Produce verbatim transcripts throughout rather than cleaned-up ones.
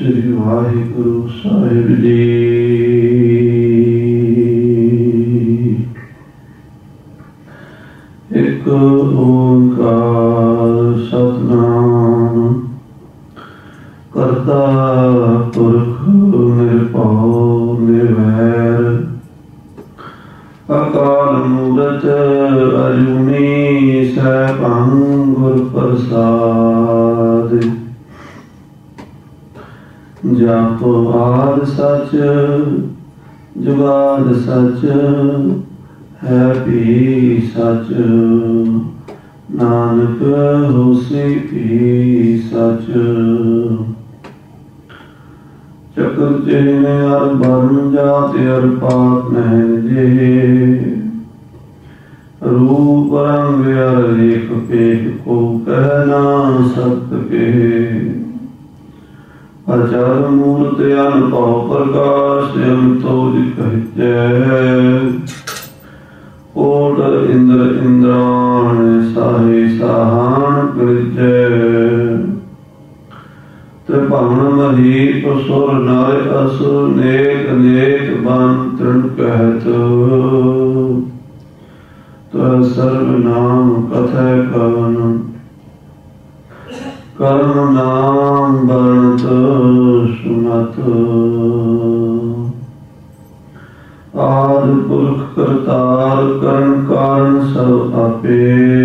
श्री वाहिगुरु साहिब जी। एक ओंकार सतनाम करता पुरख निरभउ निर्वैर अकाल मूरत अजूनी सैभं गुर प्रसाद। जप आद सच जुगाद सच है भी सच नानक होसी भी सच। चक्र चिन्ह अर वर्ण जाति अर पात नैन जे रूप रंग अर लेख पेख को कहना सत्य के। अचर मूर्त अनुभव प्रकाश अमतोज कहजै कोट इंद्र इंद्राण साहे साहान कृजै। त्रिभुवन महीप सुर नर असुर नेक नेक बन तृण कहत। त्वै सर्व नाम कथय कवन कर्म नाम बरत सुनत। आद पुरख करतार करण कारण सब आपे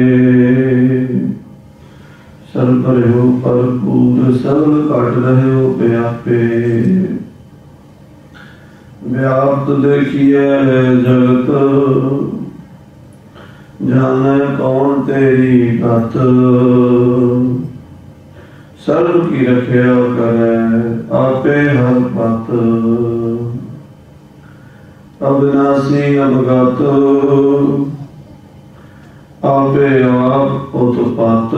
सर्व रहो भरपूर सबल घट रहो व्यापे। व्याप्त देखिए जगत जाने कौन तेरी गत। सर्व की रखिया करे आपे हर पत। अविनाशी अवगत आपे आप उत्पत।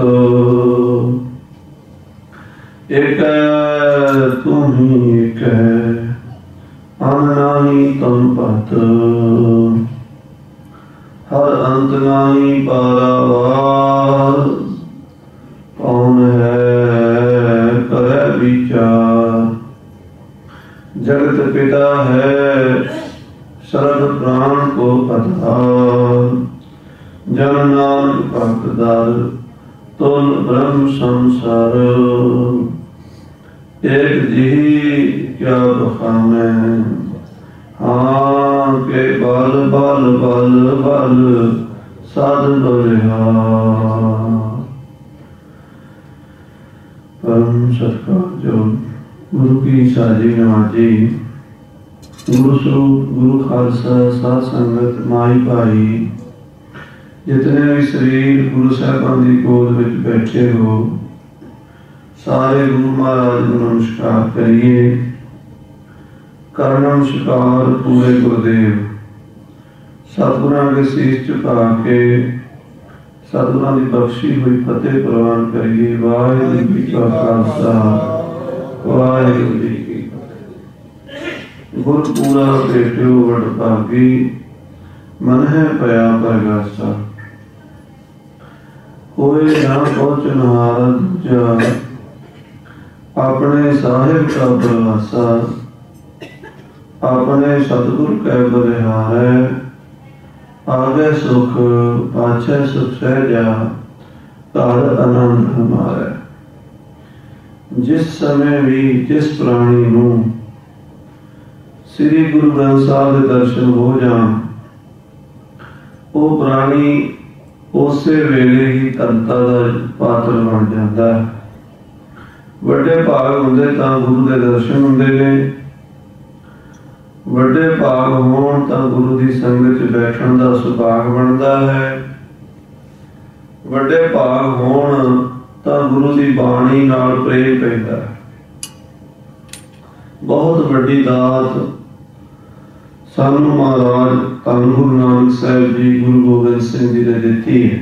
एक तुम ही एक अन नाही तुम पत। हर अंत नाही पारावार कौन है करे विचार। जगत पिता है सर्व प्राण को आधार। जन नानक भक्तदार तुल ब्रह्म संसार। एक जी क्या बखाने हाँ के बल बल बल बल साध बलिहार। परम सत्कार जो गुरु की साजी नवाजी गुरु स्वरूप गुरु खालसा साध संगत माई भाई जितने भी शरीर गुरु साहिबान की गोद में बैठे हो सारे गुरु महाराज को नमस्कार करिए। कर नमस्कार पूरे गुरुदेव सतगुरां के शीश झुका के सतगुरां की बख्शी हुई फतेह प्रवान करिए। वाहिगुरू जी का खालसा वाहिगुरू जी की फतेह। गुरपूरा भेटो वड भागी मन है पया परगासा। होए ना पहुँचनहार दूजा अपने साहिब का बलवासा। अपने सतगुर कै बलिहारै आगे सुख पाछे सुख सहजा घर आनंद हमारे। जिस समय भी जिस प्राणी नूं श्री गुरु ग्रंथ साहिब के दर्शन हो जान वो प्राणी उसे वेले ही तनता दा पात्र बन जाता है। वड्डे भाग हुंदे तां गुरु के दर्शन हुंदे ने। वड्डे भाग होण तां गुरु की संगत च बैठण दा सुभाग बनता है। वड्डे भाग होण तां गुरु की बाणी नाल प्रेम पैंदा है। बहुत वड्डी दात सानू महाराज धन गुरु नानक साहिब जी गुरु गोबिंद सिंह जी ने दिती है।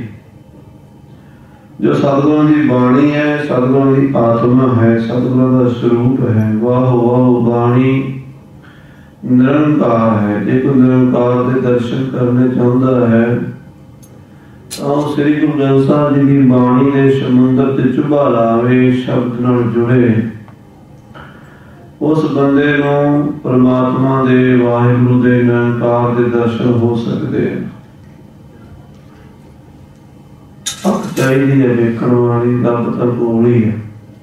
जो सतगुरां की बाणी है सतगुरां की आत्मा है सतगुरां का स्वरूप है। वाह वाह बाणी निरंकार है। जे कोई निरंकार के दर्शन करने चाहता है तो श्री गुरु ग्रंथ साहिब जी की बाणी के समुद्र ते चुभा लावे शब्द नाल जुड़े उस बंदे नूं परमात्मा दे वाहिगुरू दे निरंकार दे दर्शन हो सकते हैं। अख चाहिए है वेखण वाली, रब तां कोल ही है।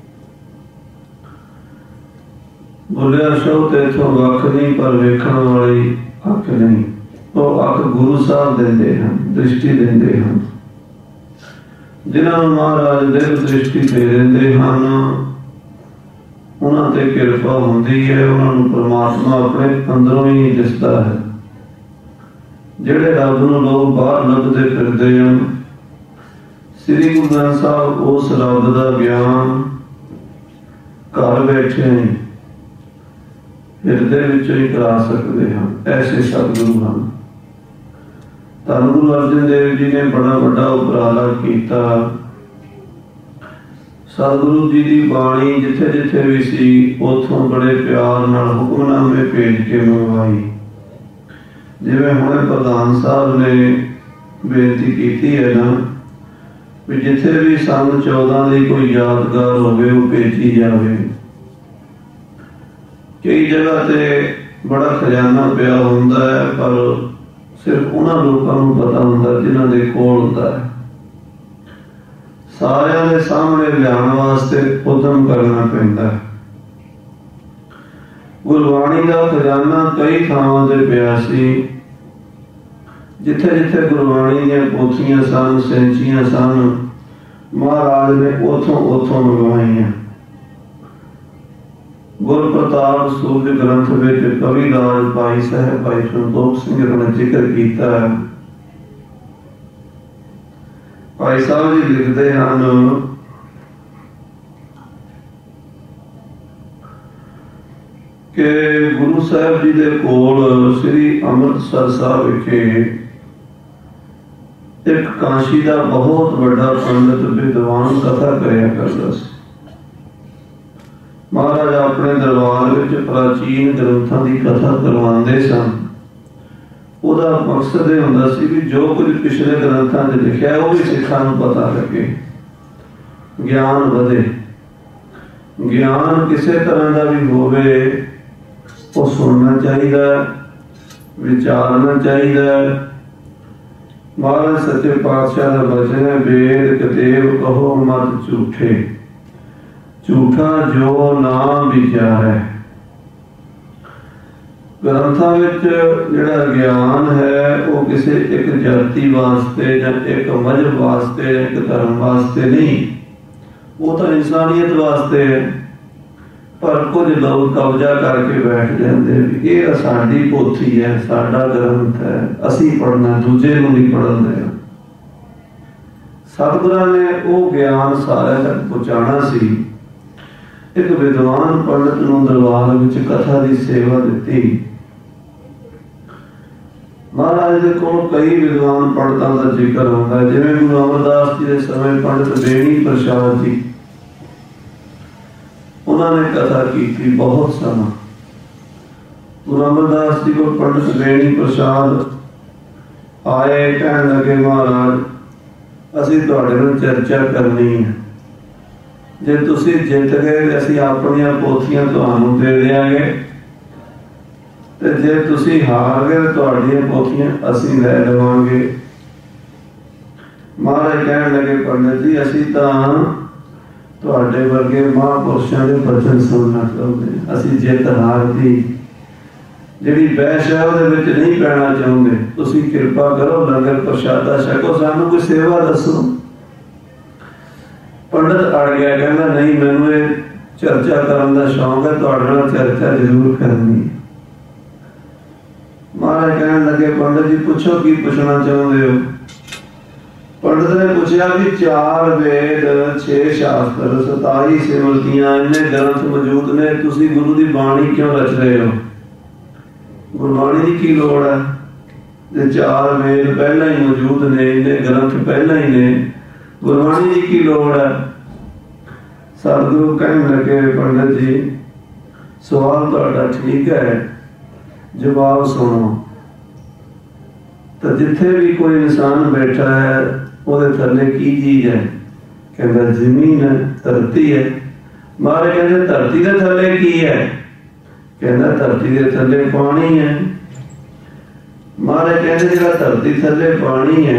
बोलिया शब्द इथों वख नहीं, पर वेखण वाली अख नहीं। वो अख गुरु साहब देंदे हैं, दृष्टि देंदे हैं। जिन्हां नूं महाराज देव दृष्टि दे देंदे हैं, उन्हां ते किरपा हुंदी है, उन्हां नूं परमात्मा अपने अंदरों ही दिसदा है। जिहड़े रब नूं लोग बाहर लभदे फिरदे हैं, श्री गुरु ग्रंथ साहब उस रब दा ज्ञान घर बैठे ही हिरदे विचों ही करा सकते हैं। ऐसे सतगुरु हैं। धन गुरु अर्जन देव जी ने बड़ा बड़ा उपराला किया। सतगुरु जी की बाणी जिथे जिथे भी सी, उथों बड़े प्यार नाल हुक्मनामे भेज के मंगवाई। जिवें हुणे प्रधान साहब ने बेनती की है ना भी जिथे भी सन चौदह की कोई यादगार होवे वो भेजी जाए। कई जगह ते बड़ा खजाना पिया हुंदा है, पर सिर्फ उन्हां लोकां नूं पता हुंदा जिन्हां दे कोल हुंदा है। सारियां दे सामने लियाउण वास्ते उद्यम करना पैंदा है। गुरबाणी का खजाना कई थावां ते पिया सी। जिथे जिथे गुरबाणी दीआं पोथियां सन, सैंचियां सन, महाराज ने उथों उथों मंगवाइयां। गुर प्रताप सूरज ग्रंथ विच कवि राज भाई साहब भाई संतोख सिंह ने जिक्र किया है। भाई साहब जी लिखते हैं कि गुरु साहब जी के कोल श्री अमृतसर साहब विखे एक काशी का बहुत बड़ा पंडित विद्वान कथा करया करता सी। महाराज अपने दरबार विच प्राचीन ग्रंथों की कथा करवाते सन। ਉਹਦਾ मकसद यह होंदा सी भी जो कुछ पिछले ग्रंथों में लिखा है वो भी सिखां नूं पता लगे, ज्ञान वधे। ज्ञान किसी तरह का भी होवे वो सुनना चाहिए, विचारना चाहिए। महाराज सच्चे पातशाह का वचन है, वेद कतेव कहो मत झूठे, झूठा जो ना विचारै। ग्रंथां विच जिहड़ा ज्ञान है वो किसी एक जाति वास्ते या एक मजहब वास्ते या एक धर्म वास्ते नहीं, वो तो इंसानियत वास्ते है। पर कुछ लोग कब्जा करके बैठ जाते हैं, ये साडी पोथी है, साडा ग्रंथ है, असी पढ़ना, दूजे नूं नहीं पढ़न देना। सतगुरां ने वो ज्ञान सारे तक पहुंचाना सी। एक विद्वान पंडित नूं दरबार विच कथा की सेवा दी। महाराज दे कोल कई विद्वान पंडितां दा जिक्र होंदा है। जिवें गुरु अमरदास जी के समय पंडित बेणी प्रसाद जी, उन्होंने कथा की थी बहुत समय। गुरु अमरदास जी को पंडित बेणी प्रसाद आए, कहने लगे महाराज असीं तुहाडे नाल चर्चा करनी है। जे तुसी जित गए असीं अपनियां पोथियां तुहानूं दे देंगे, ते जे तुसी हार गए तुहाडीआं पोथियां असीं लै लवांगे। महाराज कहण लगे पंडित जी असीं तां तुहाडे वर्गे महापुरुषां दे वचन सुनना चाहुंदे, असीं जित हार दी जिहड़ी बहस है उहदे विच नहीं पैना चाहुंदे। तुसी किरपा करो लंगर प्रशादा छको, सानूं कोई सेवा दसो। पंडित अड़ गया, कहना नहीं मैनूं ये चर्चा करन दा शौक है, तुहाडे नाल चर्चा जरूर करनी। महाराज कहने लगे पंडित जी पूछो की पूछना चाहते हो। पंडित ने पूछा भी चार वेद, छे शास्त्र, सताई सिमरतियां, इन्ने ग्रंथ मौजूद ने, तुसी गुरु की बाणी क्यों रच रहे हो? गुरबाणी की की लोड़ है? जे चार वेद पहला ही मौजूद ने, इन्ने ग्रंथ पहला ही ने, गुरबाणी की की लोड़ है? सतगुरु कहने लगे पंडित जी सवाल तुहाडा ठीक है, जवाब सुनो। तो जिथे भी कोई इंसान बैठा है ਉਹਦੇ थले की चीज है? कहता जमीन है, धरती है। महाराज कहते धरती के थले की है? कहना धरती के थले पानी है। महाराज कहते जो धरती थले पानी है,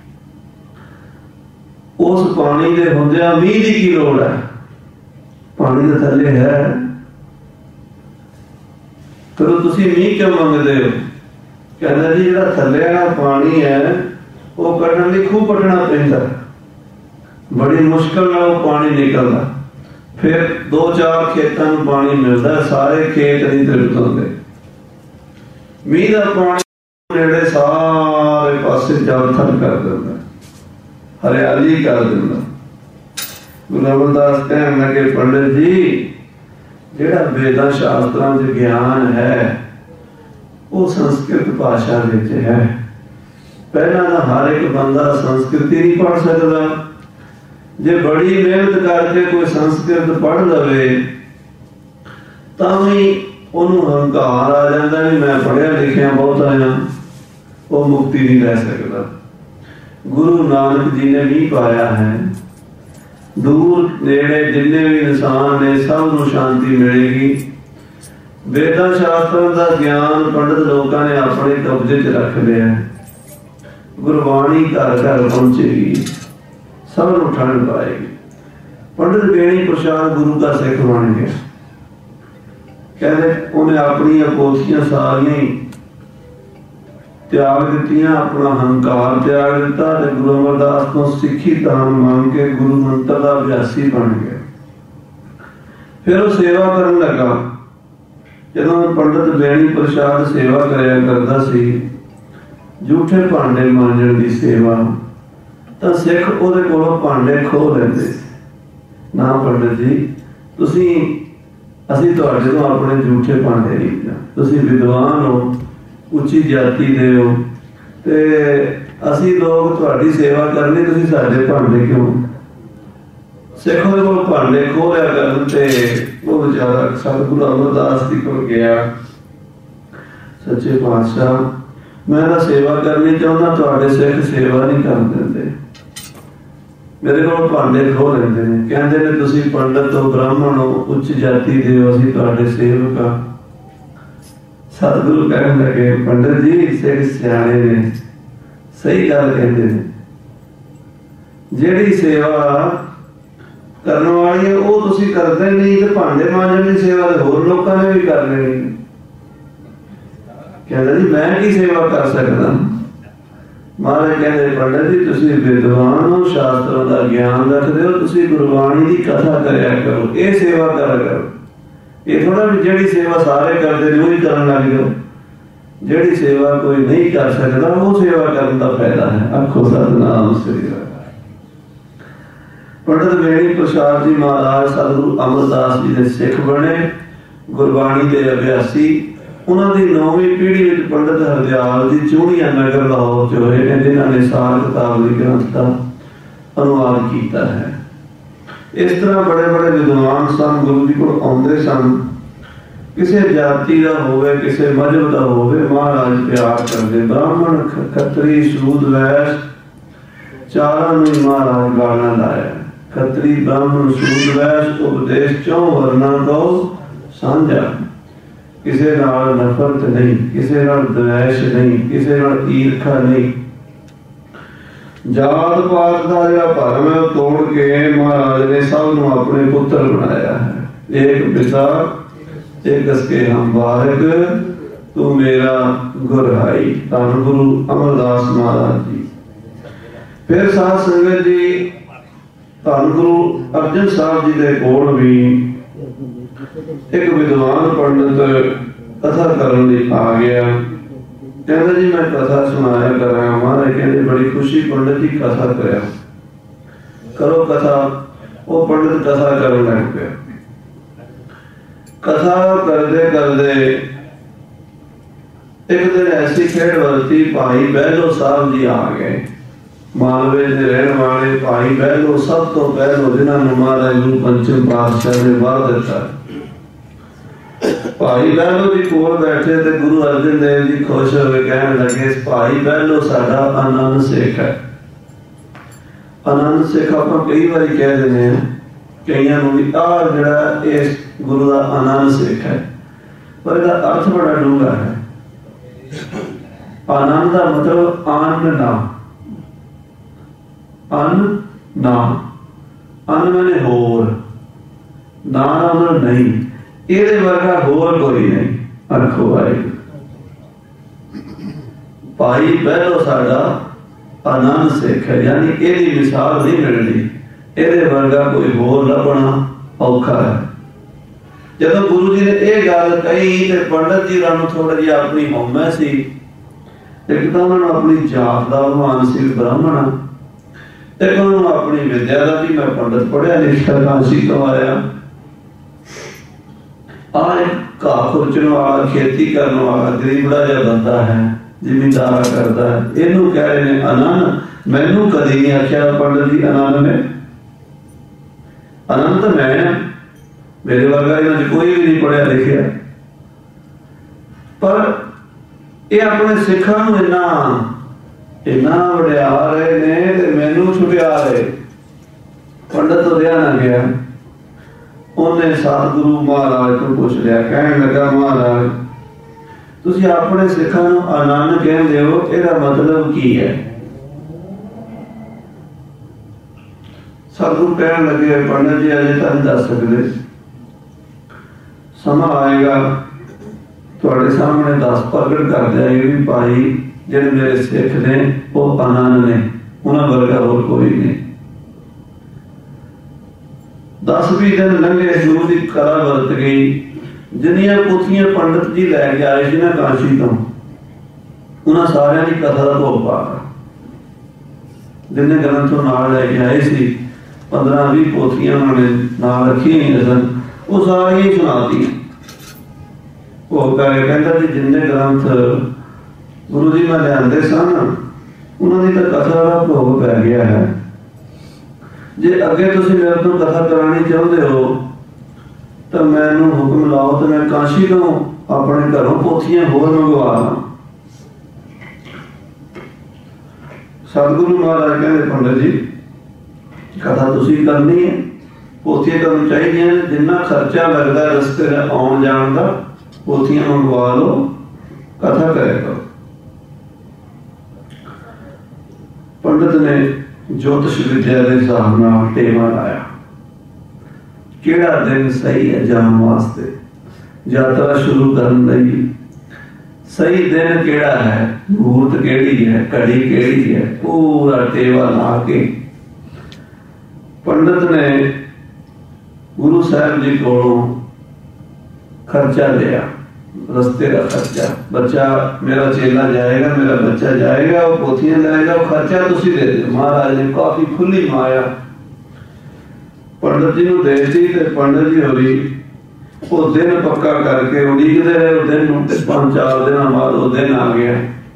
उस पानी के होंदिया मीह की की लोड़ है? पानी तो थले है, फिर तुसी मीह क्यों मंगते हो? कहना जी जो थले वाला पानी है वो कढ़ने लई खूह पटना पैंदा, बड़ी मुश्किल नाल वो पानी निकलदा, फिर दो चार खेतों में पानी मिलता, सारे खेत नहीं तृप्त होंगे। मीह का पानी नेड़े सारे पासे जल थल कर देता, हरियाली कर देता। गुरु अमरदास कहन लगे पंडित जी जिहड़ा वेदां शास्त्रां च ज्ञान है वो संस्कृत भाषा विच है। पहला तो हर एक बंदा संस्कृति नहीं पढ़ सकता, जे बड़ी मेहनत करके कोई संस्कृत पढ़ लवे तां ओनू हंकार आ जाता भी मैं पढ़िया लिखिया बहुत आया, वो मुक्ति नहीं लै सकता। गुरु नानक जी ने भी पाया है, दूर नेड़े जिन्ने भी इंसान ने सब नू शांति मिलेगी। वेदां शास्त्रां दा ज्ञान पंडित लोगों ने अपने कब्जे च रख लिया, गुरबाणी घर घर पहुंचेगी, सब नू ठंड पाएगी। पंडित बेणी प्रसाद गुरु का सिख बन गया। कहते उन्हें अपनी पोथियां सारियां त्याग दित्तियां, अपना हंकार त्याग दिता, गुरु अमरदास को सिक्खी दान मांग के गुरु मंत्र का अभ्यासी बन गया। फिर वो सेवा करन लगा। जदों पंडित बेणी प्रसाद सेवा करया करदा सी, झूठे भांडे मांजण दी सेवा, तो सिख उहदे कोलों भांडे खोह लैंदे सी। ना पंडित जी तुसीं असीं तुहाडे तों अपने झूठे भांडे नहीं लेना, तुसीं विद्वान हो, उच्ची जाति दे हो, ते असीं लोग तुहाडी सेवा करनी, तुसीं साडे भांडे क्यों? सिख उहदे कोलों भांडे खोह लिया करन ते वो बेचारा सतगुरु अमरदास जी कोल गया। सच्चे पातशाह मैं ना सेवा करनी चाहुंदा, तुहाडे सिख सेवा नहीं कर दिंदे, मेरे को भांडे खो लेंदे ने, कहंदे ने तुसीं पंडित हो, ब्राह्मण हो, उच्च जाति दे हो, असीं तुहाडे सेवक आ। सतगुरु कहन लगे पंडित जी सिख सियाणे ने, सही गल कहंदे ने, जिहड़ी सेवा करन वाली है वो तुसीं करदे नहीं, ते भांडे मांजण दी सेवा ते होर लोकां ने भी कर लेनी। कहंदा जी मैं की सेवा कर सकदा? महाराज कहते पंडित जी तुसीं विद्वान हो, शास्त्रों का ज्ञान रखते हो, तुसीं गुरबाणी की कथा करया करो, ये सेवा करा करो। ये थोड़ा भी जिहड़ी सेवा सारे करते हैं वही करन लग जाओ, जिहड़ी सेवा कोई नहीं कर सकता वो सेवा करने का फायदा है। आखो सतनाम श्री राम। पंडित बेणी प्रसाद जी महाराज सतगुरु अमरदास जी के सिख बने, गुरबाणी के अभ्यासी। उन्होंने नौवीं पीढ़ी में पंडित हरदयाल जी चूड़िया नगर लाहौर च होए ने, जिन्होंने सार किताब ग्रंथ का अनुवाद किया है। इस तरह बड़े बड़े विद्वान सन, गुरु जी को आउंदे सन, किसी जाति का होवे, किसी मजहब का होवे, महाराज प्यार करते। ब्राह्मण खत्री सूद वैश्य चारों में महाराज गाना लाया। खत्री ब्राह्मण सूद वैश्य उपदेश चौं वर्णा को साझा, किसी नाल नफरत नहीं, किसी नाल द्वेष नहीं, किसी नाल ईर्खा नहीं। जात पात का जो भरम है तोड़ के महाराज ने सब नूं अपने पुत्र बनाया है। एक पिता एक इसके हम बारक, तू मेरा गुरहाई। धन गुरु अमरदास महाराज जी। फिर साध संगत जी धन गुरु अर्जन साहब जी के कोल भी एक विद्वान पंडित कथा करने आ गया। कहता जी मैं कथा सुनाया कर रहा हूं। महाराज कहते बड़ी खुशी पंडित जी कथा करो करो कथा। वो पंडित कथा करने लग गया। कथा करते करते एक दिन ऐसी खेड़ वरती, भाई बहलो साहब जी आ गए। मालवे के रहने वाले भाई बहलो सब तो पहलो जिन्होंने महाराज गुरु पंचम पातशाह ने वार दिता। भाई बहलो जी कोल बैठे थे। गुरु अर्जन देव जी खुश होए, कहने लगे भाई बहलो साडा आनंद सिख है। आनंद सिख आप कई बार कह देने हैं, कईयां नूं भी आ जिहड़ा इस गुरु का आनंद सिख है। पर इसका अर्थ बड़ा डूंगा है। आनंद का मतलब अन्न ना, अन्न ना, अन्न मैंने होर ना मतलब नहीं, ये वर्गा होर कोई नहीं। आखो भाई भाई पहलो साडा आनंद सिख है, यानी यदी मिसाल नहीं मिलनी, ये वर्गा कोई होर लभना औखा है। जदों गुरु जी ने यह गल कही तो पंडित जी का थोड़ा जी अपनी हौमै सी, एक तो उन्होंने अपनी जात का मान सी ब्राह्मण, एक उन्होंने अपनी विद्या का भी मैं पंडित पढ़िया लिखा काशी तो आया, आ एक घाह खुरचण वाला खेती करने वाला गरीबड़ा जिहा बंदा है, जिमींदारा करता है, इनू कह रहे हैं आनंद। मैनू कदी नहीं आख्या पंडित जी आनंद ने, आनंद तो मैं, मेरे वर्गा इन्होंने कोई भी नहीं पढ़िया लिखिया, पर ये अपने सिखा नूं इन्ना इन्ना वड्या रहे ने, मैनू छुपिया रहे। पंडित तो रहा ना गया, उन्हें सतगुरु महाराज तो पूछ लिया, कहने लगा महाराज तुसी अपने सिखा नूं आनंद कहंदे हो, इहदा मतलब की है? सतगुरु कहने लगे पंडित जी अजे तो नहीं दस सकते, समा आएगा तुहाडे सामने दस प्रगट कर दिया भी भाई जिहड़े मेरे सिख ने वो आनंद ने, उन्हां वर्गा होर कोई नहीं। दस भी दिन लंघे, गुरु की कला वरत गई, जिन्नियां पोथियां पंडित जी लैके आए सी ना काशी तो, उन्हां सारियां दी कथा का भोग पा जिन्हें ग्रंथों नाल लैके आए सी, पंद्रह भी पोथियां उन्होंने नाल रखी हुई सन, वो सारियां सुनाती। वो कहता जी जिन्ने ग्रंथ गुरु जी मैं लियाते सन, उन्होंने तो कथा का भोग पै गया है, जे अगे तुसीं मेरे तो कथा करानी चाहते हो तो मैनू हुक्म लाओ तो मैं काशी तो अपने घरों पोथियां होर मंगवा ला। सतगुरु महाराज कहते पंडित जी कथा तुसीं करनी है, पोथियां तुहानूं चाहीदियां ने, जिन्ना खर्चा लगता है रस्ते में आउण जाण दा, पोथियां मंगवा लो, कथा करे करो। पंडित ने ज्योतिष विद्या के हिसाब नाल टेवा लाया, केड़ा दिन सही है जाण वास्ते, यात्रा शुरू करने लई सही दिन केड़ा है, मुहूर्त केड़ी है, घड़ी केड़ी है, पूरा टेवा ला के पंडित ने गुरु साहब जी कोलों खर्चा लिया, रस्ते का खर्चा, बच्चा मेरा चेला जाएगा, मेरा बच्चा जाएगा, वो पोथियां लाएगा, वो खर्चा तुसी दे दो। महाराज ने काफी खुली माया पंडित जी नूं दे दी, ते पंडित जी होरी वो दिन पक्का करके उड़ीकदे रहे, वो दिन नूं ते पांच चार दिन बाद वो दिन आ गया।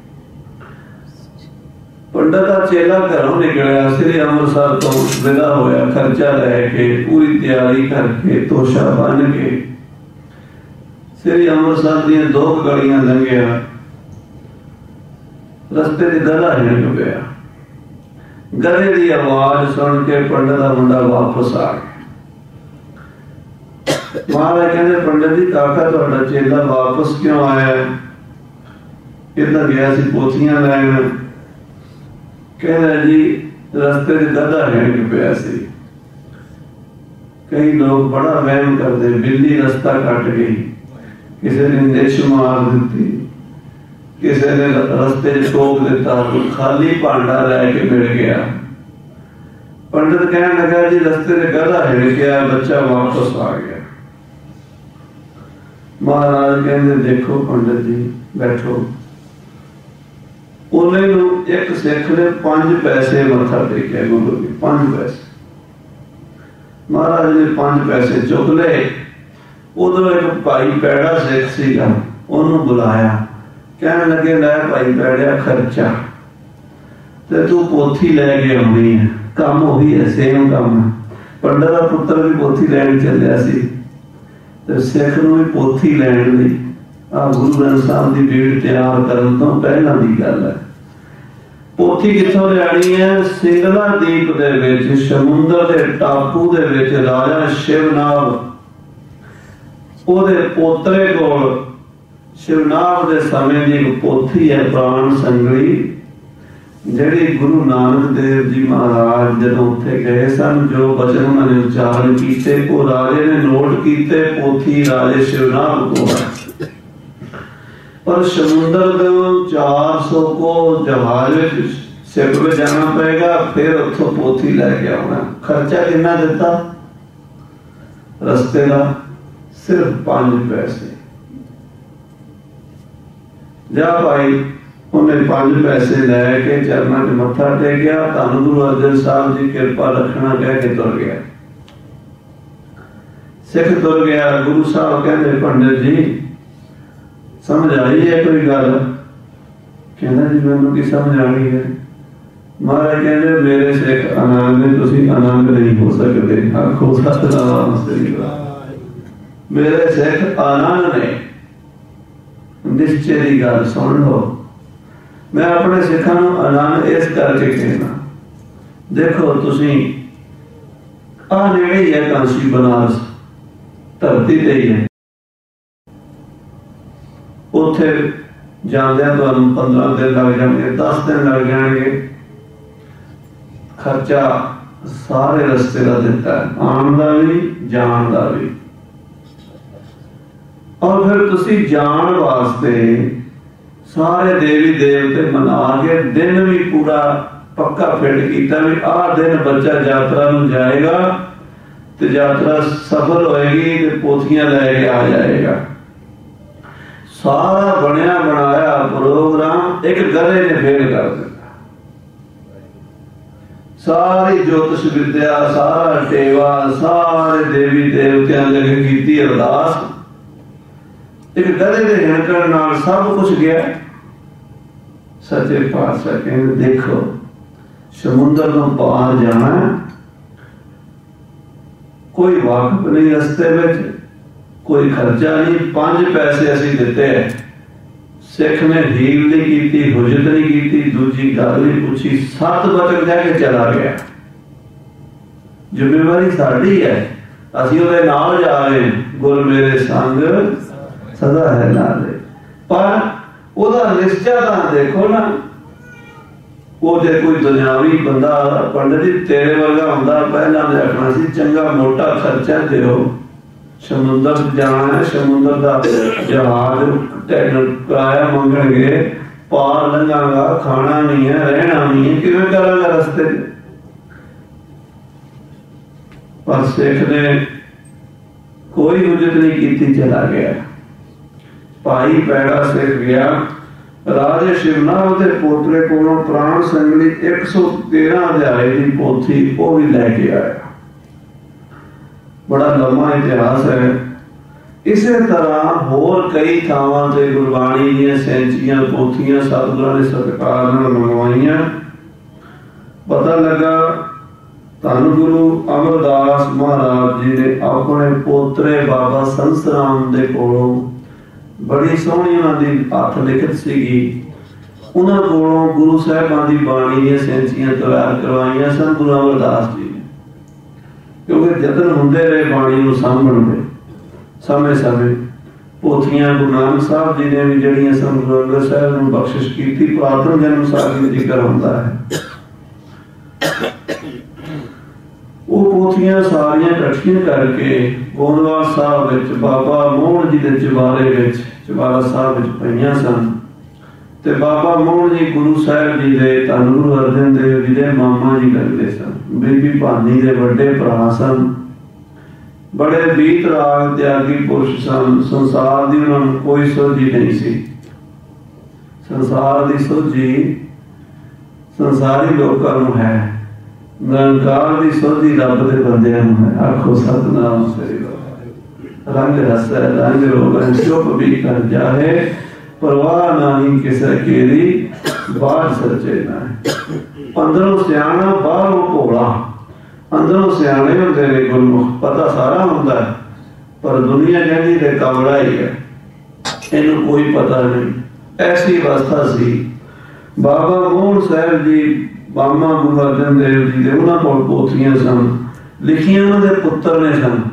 पंडित का चेला घरों निकलिया, श्री अमृतसर तो विदा होया, खर्चा लैके पूरी तैयारी करके तोशा बन के श्री अमृतसर दी दो गलियां लंघिया, रस्ते च गधा हिण पिया, गधे की आवाज सुन के पंडित का मुंडा वापस आ गया। महाराज कहते पंडित जी काका तुहाडा चेला वापस क्यों आया? इतना गया सी पोथियां लैन, कहना जी रस्ते च गधा हिण पिया सी। कई लोग बड़ा वहम करते, बिल्ली रस्ता कट गई, किसी ने निश मार दी, किसी ने रस्ते टोक दिता, खाली भांडा लैके मिल गया। पंडित कहने लगा जी रस्ते से गधा हिड़ गया, बच्चा वापस आ गया। महाराज कहते देखो पंडित जी बैठो। उन्हें एक सिख ने पांच पैसे मत्था टेकिया गुरु के, पांच पैसे। महाराज ने पांच पैसे चुक ले। उधर एक भाई पैड़ा सिख सीगा, उन्होंने बुलाया, कहने लगे लै भाई पैड़िया खर्चा ते तू पोथी लैके आनी है, काम वही है, सेम काम है। पंडित का पुत्र भी पोथी लैन चलिया सी, ते सिख नूं भी पोथी लैन लई आ गुरु ग्रंथ साहब की भीड़ तैयार करन तो पहला दी गल है। पोथी किथों लियानी है? सिंगला दीप दे विच, समुंदर दे टापू दे विच राजा शिवनाग ओदे पोतरे कोल शिवनाथ के समय की एक पोथी है प्राण संगली, जिहड़ी गुरु नानक देव जी महाराज जदों उत्थे गए सन, जो वचन उन्होंने उच्चारण किए वो राजे ने नोट किए। पोथी राजे शिवनाथ को है, पर समुद्र के चार सौ को जहाज शिप में जाना पड़ेगा, फिर उतो पोथी लैके आना। खर्चा कितना दिता रस्ते का? सिर्फ पांच पैसे। जा भाई उन्हें पांच पैसे लैके चरणों च मत्था टेकिया, धन गुरु अर्जन साहब जी कृपा रखना कह के तुर गया। सिख तुर गया। गुरु साहब कहते पंडित जी समझ आई है कोई गल? कहना जी मैनू की समझ आ गई है। महाराज कहते मेरे सिख अनंग ने, तुसी अनंग नहीं हो सकते। आखो सतनाम श्री वाहिगुरू। मेरे सिख अनंग ने। निश्चय की गल सुन लो। मैं अपने सिखा आनंद इस करके कहना, देखो तुसी आ नेड़े ही है काशी बनारस, धरती ते ही है। उत्थे जांदे तुहानू पंद्रह दिन लग जाएंगे, दस दिन लग जाएंगे। खर्चा सारे रस्ते का दिता है, आन का भी जान का भी। और फिर तुसी जान वास्ते सारे देवी देवते मना के दिन भी पूरा पक्का फिट किया भी आ दिन बच्चा यात्रा में जाएगा तो यात्रा सफल होएगी, तो पोथियां लैके आ जाएगा। सारा बनया बनाया प्रोग्राम एक गधे ने फेल कर दिया। सारी ज्योतिष विद्या, सारा टेवा, सारे देवी देवतियां लगे की अरदास, एक गधे के हिणकण नाल सब कुछ गया। सच्चे पातशाह कहते देखो समुद्र तो पार जाना, कोई वाकफ नहीं रस्ते में, कोई खर्चा नहीं। पांच पैसे असी दिते है। सिख ने ढील नहीं की, हुजत नहीं की, दूजी गल नहीं पूछी, सत वचन कह के चला गया। जिम्मेवारी साडी है, असी उहदे नाल जा रहे हैं। गुर मेरे संग सदा है नाले। पर ओदा निश्चय तां देखो ना, वो जे कोई दुनियावी बंदा पंडित जी तेरे वर्गा हुंदा पहला ने आखना सी चंगा मोटा खर्चा दिओ, समुद्र जाना है, समुद्र का जहाज किराया मंगणगे, पार लंघांगा, खाना नहीं है, रहना नहीं है, किवें करांगा रस्ते। पर सिख ने कोई हुजत नहीं की, चला गया। भाई पैड़ा सिख गया। राजे शिवनाथ के पोतरे को प्राण संगली एक सौ तेरह अध्याय की पोथी वो भी लैके आया। बड़ा लंबा इतिहास है। इसे तरह होर कई थावां ते गुरबाणी दी सैंचियां पोथियां सतगुरां ने सत्कार नाल मंगवाइयां। पता लगा धन गुरु अमरदास महाराज जी ने अपने पोतरे बाबा संसराम दे कोलों बड़ी सोहनी उन्होंने हथ लिखत सीगी। उन्होंने कोलों गुरु साहिबां दी बाणी दी सैंचियां तैयार करवाइयां सन गुरु अमरदास जी ने, क्योंकि जतन हुंदे रहे बाणी नूं सामभण दे। समय समय पोथियां गुरु नानक साहब जी ने भी जड़ियां सन गुरु अंगद साहब नूं बख्शिश कीती। पुरातन जन्म साखी दा जिक्र हुंदा है। वो पोथियां सारियां इकट्ठियां करके गोंदवाल साहब विच बाबा मोहन जी दे चबारे विच चबारा साहब विच पईयां सन। ते बाबा मोहन जी गुरु साहिब जी दे धन गुरु अर्जन देव जी दे मामा जी लगदे सन। बीबी भानी दे वड्डे भरा सन। बड़े बीत राग त्यागी पुरुष सन। संसार दी उन्हां नूं कोई सोझी नहीं सी। संसार दी सोझी संसारी लोकां नूं है, निरंकार दी सोझी रब दे बंदियां नूं है। आखो सतनाम श्री वाहिगुरू। रंग हसै रंग रोगन चुप भी कर जाहे, परवाह नहीं किसे केरी बाढ़ सचे ना। अंदरों सियाणा बाहरों भोला। अंदरों सियाणे होंदे ने गुरमुख, पता सारा हुंदा है, पर दुनिया कहती ते कमला ही है, इन्हूं कोई पता नहीं। ऐसी अवस्था सी। बाबा मोहन साहब जी मामा गुरु अर्जन देव जी दे उन्हां कोल पोथियां सन, लिखियां उन्हां दे पुत्तर ने सन।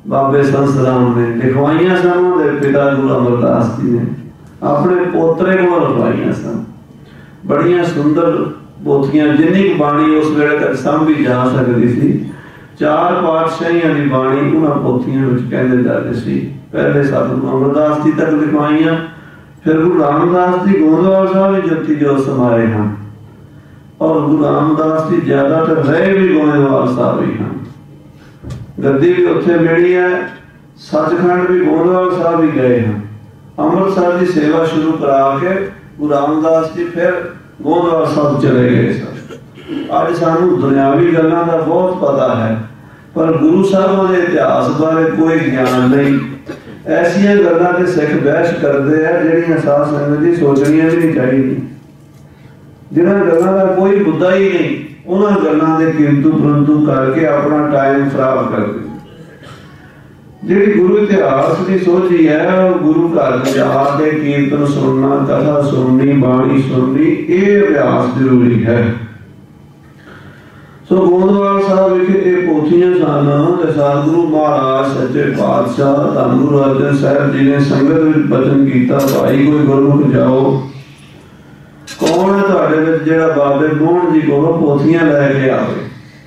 बाबे संत राम ने लिखवाइया सन, उन्होंने पिता गुरु अमरदास जी ने अपने पोतरे को लिखवाइया सन। बड़िया सुंदर पोथियां, जिन्नी बाणी उस वेले तक सांभी जा सकती थी। चार पातशाहियां की बाणी उन्होंने पोथियां विच कहंदे जाते सी। पहले सतगुरु अमरदास जी तक लिखवाइया, फिर गुरु रामदास जी गोंदवाल साहब ज्योति जो समाए हैं, और गुरु रामदास जी ज्यादातर रहे भी गोंदवाल साहब ही हैं। गद्दी भी उत्थे मिली है, सचखंड भी गोंदवाल साहब ही गए हैं। अमृतसर की सेवा शुरू करा के गुरु रामदास जी फिर गोंदवाल साहब चले गए सर। अज सानू दुनियावी गल्लां दा बहुत पता है, पर गुरु साहब के इतिहास बारे कोई ज्ञान नहीं। ऐसिया गल्लां ते सिख बहस करते हैं जिहड़ियां साध संगत जी सोचनियां भी नहीं चाहिए, जिन्हां गल्लां दा कोई मुद्दा ही नहीं, उन्हां गल्लां दे किंतु परंतु करके अपना टाइम खराब करते। जिहड़ी गुरु इतिहास की सोची है, गुरु घर जाके कीर्तन सुनना, कथा सुननी, बाणी सुननी, ये अभ्यास जरूरी है। सो गोंदवाल साहब विखे पोथियां सन ते सतगुरु महाराज सच्चे पातशाह धन गुरु अर्जन साहब जी ने संगत विच बचन कीता, भाई कोई गुरमुख जाओ, कौन है तुहाडे विच जिहड़ा बाबे मोहन जी कोलों पोथियां लैके आवे।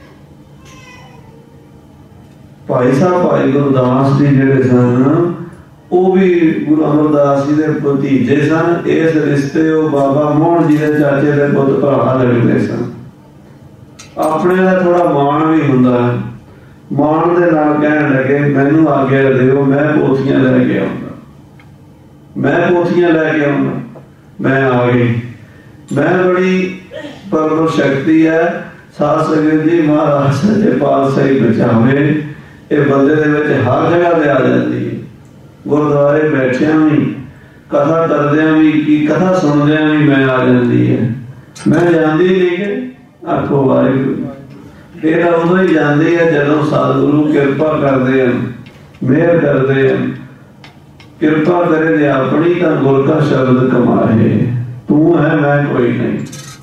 भाई साहब भाई गुरदास जी जिहड़े सन वो भी गुरु अमरदास जी दे भतीजे सन। इस रिश्ते वो बाबा मोहन जी दे चाचे दे पुत भरा लगदे सन। अपने का थोड़ा मान भी हुंदा है, मान दे नाल कहण लगे मैनू आग्या दिओ, मैं पोथियां लैके आऊंगा, मैं पोथियां लैके आऊंगा। मैं आ गई। मैं बड़ी परम शक्ति है साध संगत जी, महाराज सच्चे पातशाह बचावे, ये बंदे दे विच हर जगह ते आ जाती है। गुरुद्वारे बैठिया भी, कथा करदिया भी, की कथा सुनदिया भी मैं आ जाती है। मैं जाती नहीं कि आखो वाहिगुरू, फिर उदों ही जाती है जदों सतगुरु कृपा करते हैं, मेहर करते हैं। कृपा करे दे अपनी तां गुर का शब्द कमाए। तू है मैं कोई नहीं,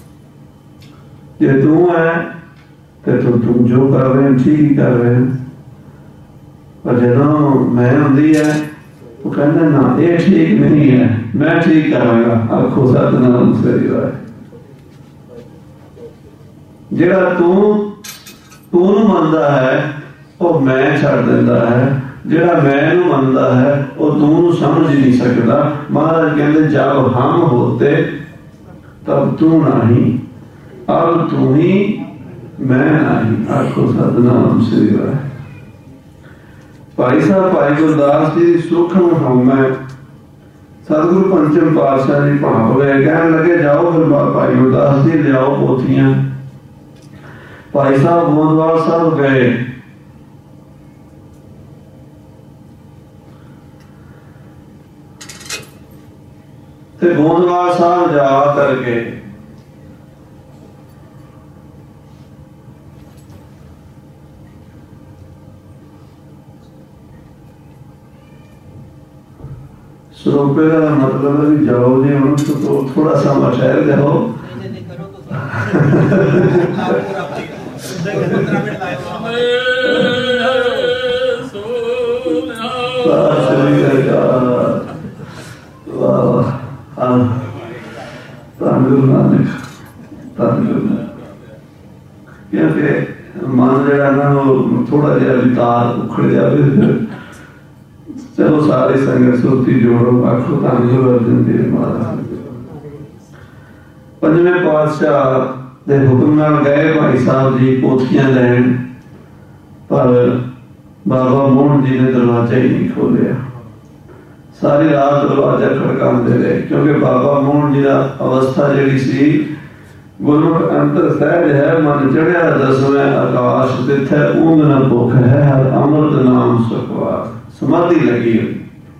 जे तू है तो तू तुम जो कर रहे हैं ठीक ही कर रहे हैं। पर जदों मैं होंदी है तो कहना ना ये ठीक नहीं है, मैं ठीक करांगा। आखो सतनाम सही वाहे। जिहड़ा तू तू नूं मनदा है वो मैं छड्ड दिंदा है, जिहड़ा मैं नूं मनदा है वो तू नूं समझ ही नहीं सकदा। महाराज कहंदे जब हम होते तब तू नहीं, अब तू ही मैं नहीं। आखो सतनाम सही वाहे। भाई साहब भाई गुरदास जी सूखम हमें सतगुरु पंचम पातशाह जी भाप गए, कहने लगे जाओ फिर भाई गुरदास जी ले आओ पोथियां। भाई साहब गोंदवाल साहब गए, ते गोंदवाल साहब जा करके सरोपे का मतलब है कि जाओ जी हम तो थोड़ा सा ठहर जाओ। मन जरा थोड़ा जहा विकार उखड़ जाए। चलो सारे संगत सुरती जोड़ो। आखो धन गुरु अर्जन देव महाराज। पंजवें पातशाह दे हुक्म नाल गए भाई साहब जी पोथियां लैन, पर बाबा मोहन जी ने दरवाजा ही नहीं खोलिया। सारी रात दरवाजा खड़काते रहे, क्योंकि बाबा मोहन जी का अवस्था जी सी गुरमुख अंतर सहज है, मन चढ़िया दसवें आकाश तिथ है, ऊंग न भुख है, हर अमृत नाम सुखवार। समाधि लगी हुई।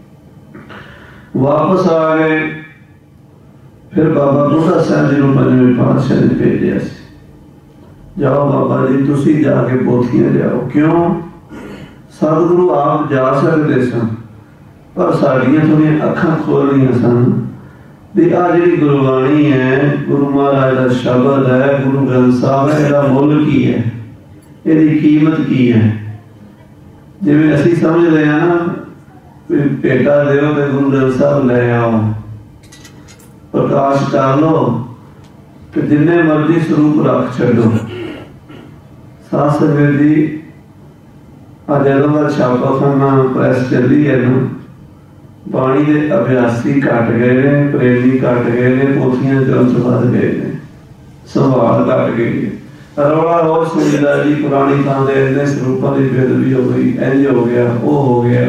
वापस आ गए। फिर बाबा बुढ़ा साहब जी को पंजवें पातशाह ने भेजा, जाओ बाबा जी तुसी जाके पोथियां जाओ। क्यों? सतगुरु आप जा सकते सन, पर साड़ियां थोड़ियां अखां खोलनियां सन भी आ जी गुरबाणी है, गुरु महाराज का शब्द है, गुरु ग्रंथ साहब है, इसका मुल की है, इसकी कीमत की है। जिवें असीं समझदे हां ना भेटा दिओ ते गुरु ग्रंथ साहब लै आओ, प्रकाश कर लो ते जिन्ने मर्जी स्वरूप रख छड्डो। साध संगत जी अज जदों दा छापाखाना प्रैस चली है ना, बाणी के अभ्यासी घट गए ने, प्रेमी घट गए ने, पोथियां ग्रंथ वध गए ने, संभाल घट गई है। रौला रोज सुनीदा जी पुरानी थां दे इन्ने स्वरूपों की बेदबी हो गई, इंज हो गया, वो हो गया।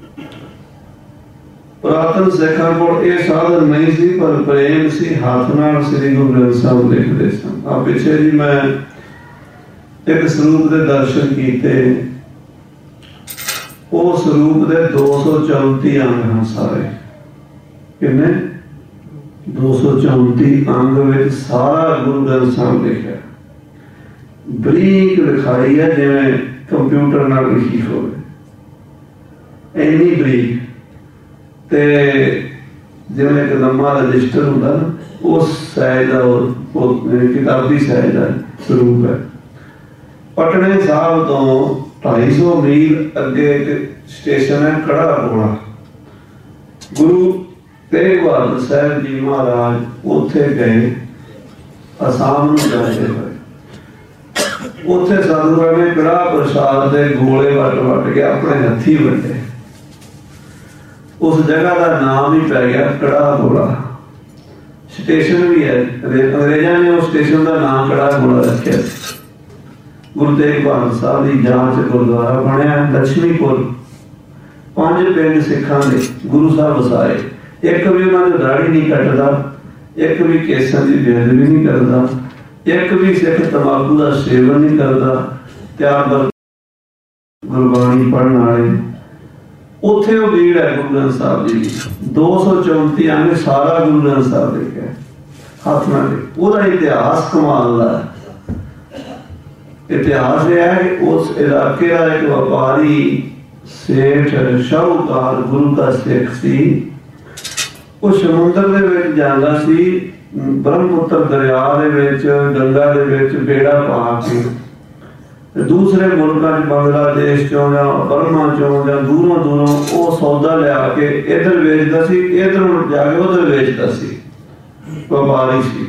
पुरातन सिखां कोल यह साधन नहीं सी, पर प्रेम सी, हाथ नाल श्री गुरु ग्रंथ साहब लिखते सन। आ पिछे जी मैं एक स्वरूप के दर्शन किए, वो स्वरूप के दो सौ चौंती अंग हैं सारे। किन्ने दो सौ चौंती अंग में सारा गुरु ग्रंथ साहब लिखा, बरीक लिखाई है, जिवें कंप्यूटर नाल लिखी हो, इन्नी बरीक। ते जिवें एक लम्मा रजिस्टर होंदा ना, उस साइज का किताबी साइज का स्वरूप है। पटने साहब तो ढाई सौ मील अगे एक स्टेशन है कड़ा कोला, गुरु तेग बहादुर साहब जी महाराज उत्थे गए आसाम में जाते हुए। उत्थे सतगुरू ने कड़ा प्रसाद के गोले वट वट के अपने हथी वटे, उस जगह का नाम ही पै गया कड़ा गोला। स्टेशन भी है, अंग्रेजा ने उस स्टेशन का नाम कड़ा गोला रखा। गुरु तेग बहादुर साहब की जांच गुरुद्वारा बनया लक्ष्मीपुर। पांच पिंड सिखां दे गुरु साहब वसाए, एक भी उन्होंने दाढ़ी नहीं कटदा, एक भी केसां की बेअदबी नहीं करता, एक भी सिख तंबाकू का सेवन नहीं करता, त्याग गुरबाणी पढ़ने वाले। उत्थे वो भीड़ है गुरु ग्रंथ साहब जी की। दो सौ चौंती अंग सारा गुरु ग्रंथ साहब लिखा हाथ में। उसका इतिहास कमाल का इतिहास यह है कि उस इलाके का एक व्यापारी सेठ शाहूकार गुरु का सिख सी, उस समुद्र दे विच जांदा सी, ब्रह्मपुत्र दरिया दे विच गंगा दे विच बेड़ा पा के दूसरे मुल्कों बांग्लादेश चो या बर्मा चो या दूरों दूरों वो सौदा लिया के इधर बेचता सी, इधर जाके उधर बेचता सी। व्यापारी सी।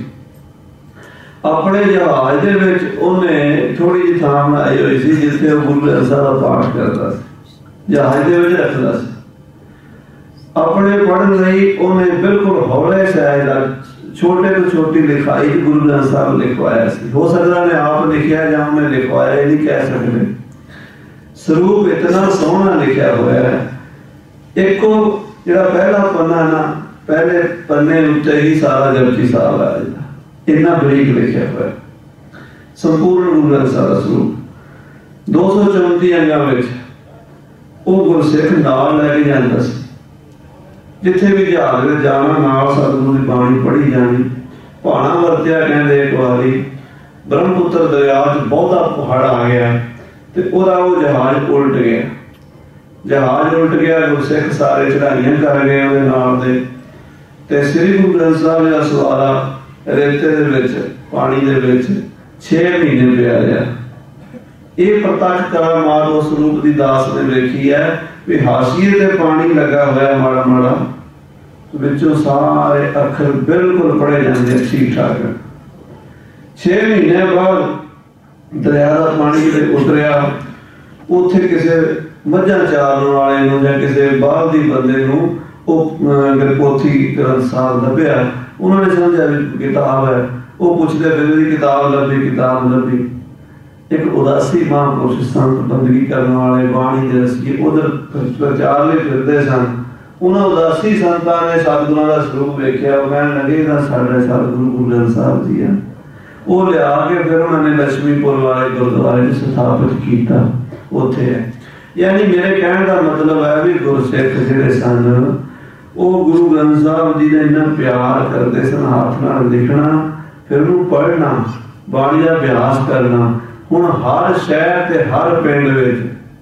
अपने जहाज दे विच उन्हें थोड़ी जी थां बनाई हुई सी जिथे वो गुरु ग्रंथ साहब दा पाठ करता सी, जहाज दे विच रखदा सी। अपने पढ़न लई उन्हें बिल्कुल हौले साइज दा छोटे तो छोटी लिखाई गुरु ग्रंथ साहब लिखवाया सी। हो सकता ने आप लिखा या उन्हें लिखवाया, ये नहीं कह सकते। स्वरूप इतना सोहना लिखा हुआ है। एक जो पहला पन्ना ना, पहले पन्ने उत्ते ही सारा जपजी साहब आ जाता, इतना बरीक लिखा हुआ है संपूर्ण गुरु ग्रंथ साहब स्वरूप। दो सौ चौंती अंगों में वो गुरसिख नाल लैके जाता सी, जिथे भी जहाज में जाना नाल सतगुरु की बाणी पढ़ी जानी। भाणा वरत्या कहते एक बारी ब्रह्मपुत्र दरिया च बहुता पहाड़ आ गया ते ओदा वो जहाज उल्ट गया। जहाज उल्ट गया, गुरसिख सारे चढ़ाइयां कर गए ਉਹਦੇ नाल दे ते श्री गुरु ग्रंथ साहब दा सवारा रेते दे विच पानी दे विच छे महीने पिया रहा। ये प्रत्यक्ष करामात उस रूप की दास ने वेखी है भी हाशिए ते पानी लगा हुआ माड़ा माड़ा, विचों सारे अखर बिल्कुल पढ़े जाते ठीक ठाक। छे महीने बाद दरिया का पानी उतरिया, उत्थे किसी मझां चारन वाले या किसी बाहर दी बंदे नूं वो पोथी ग्रंथ साहब लभ्या। उन्होंने समझा भी किताब है, वो पुछते फिर किताब लभी किताब लभी। एक उदासी महापुरुष संत बंदगी करने वाले बाणी दे रसिए उधर प्रचार में फिरते सन। उन्होंने उदासी संतां ने सतगुरां दा स्वरूप वेख्या, वो कहण लगे इह साडे सतगुरु गुरु ग्रंथ साहब जी है। वो लिया के फिर उन्होंने लक्ष्मीपुर वाले गुरुद्वारे स्थापित किया, उत्थे है। यानी मेरे कहने का मतलब है भी गुरसिख जिहड़े सन वो गुरु ग्रंथ साहब जी ने इन्ना प्यार करते सन, हाथ नाल लिखना फिर उन्हें पढ़ना, बाणी का अभ्यास करना। हुण हर शहर ते हर पिंड विच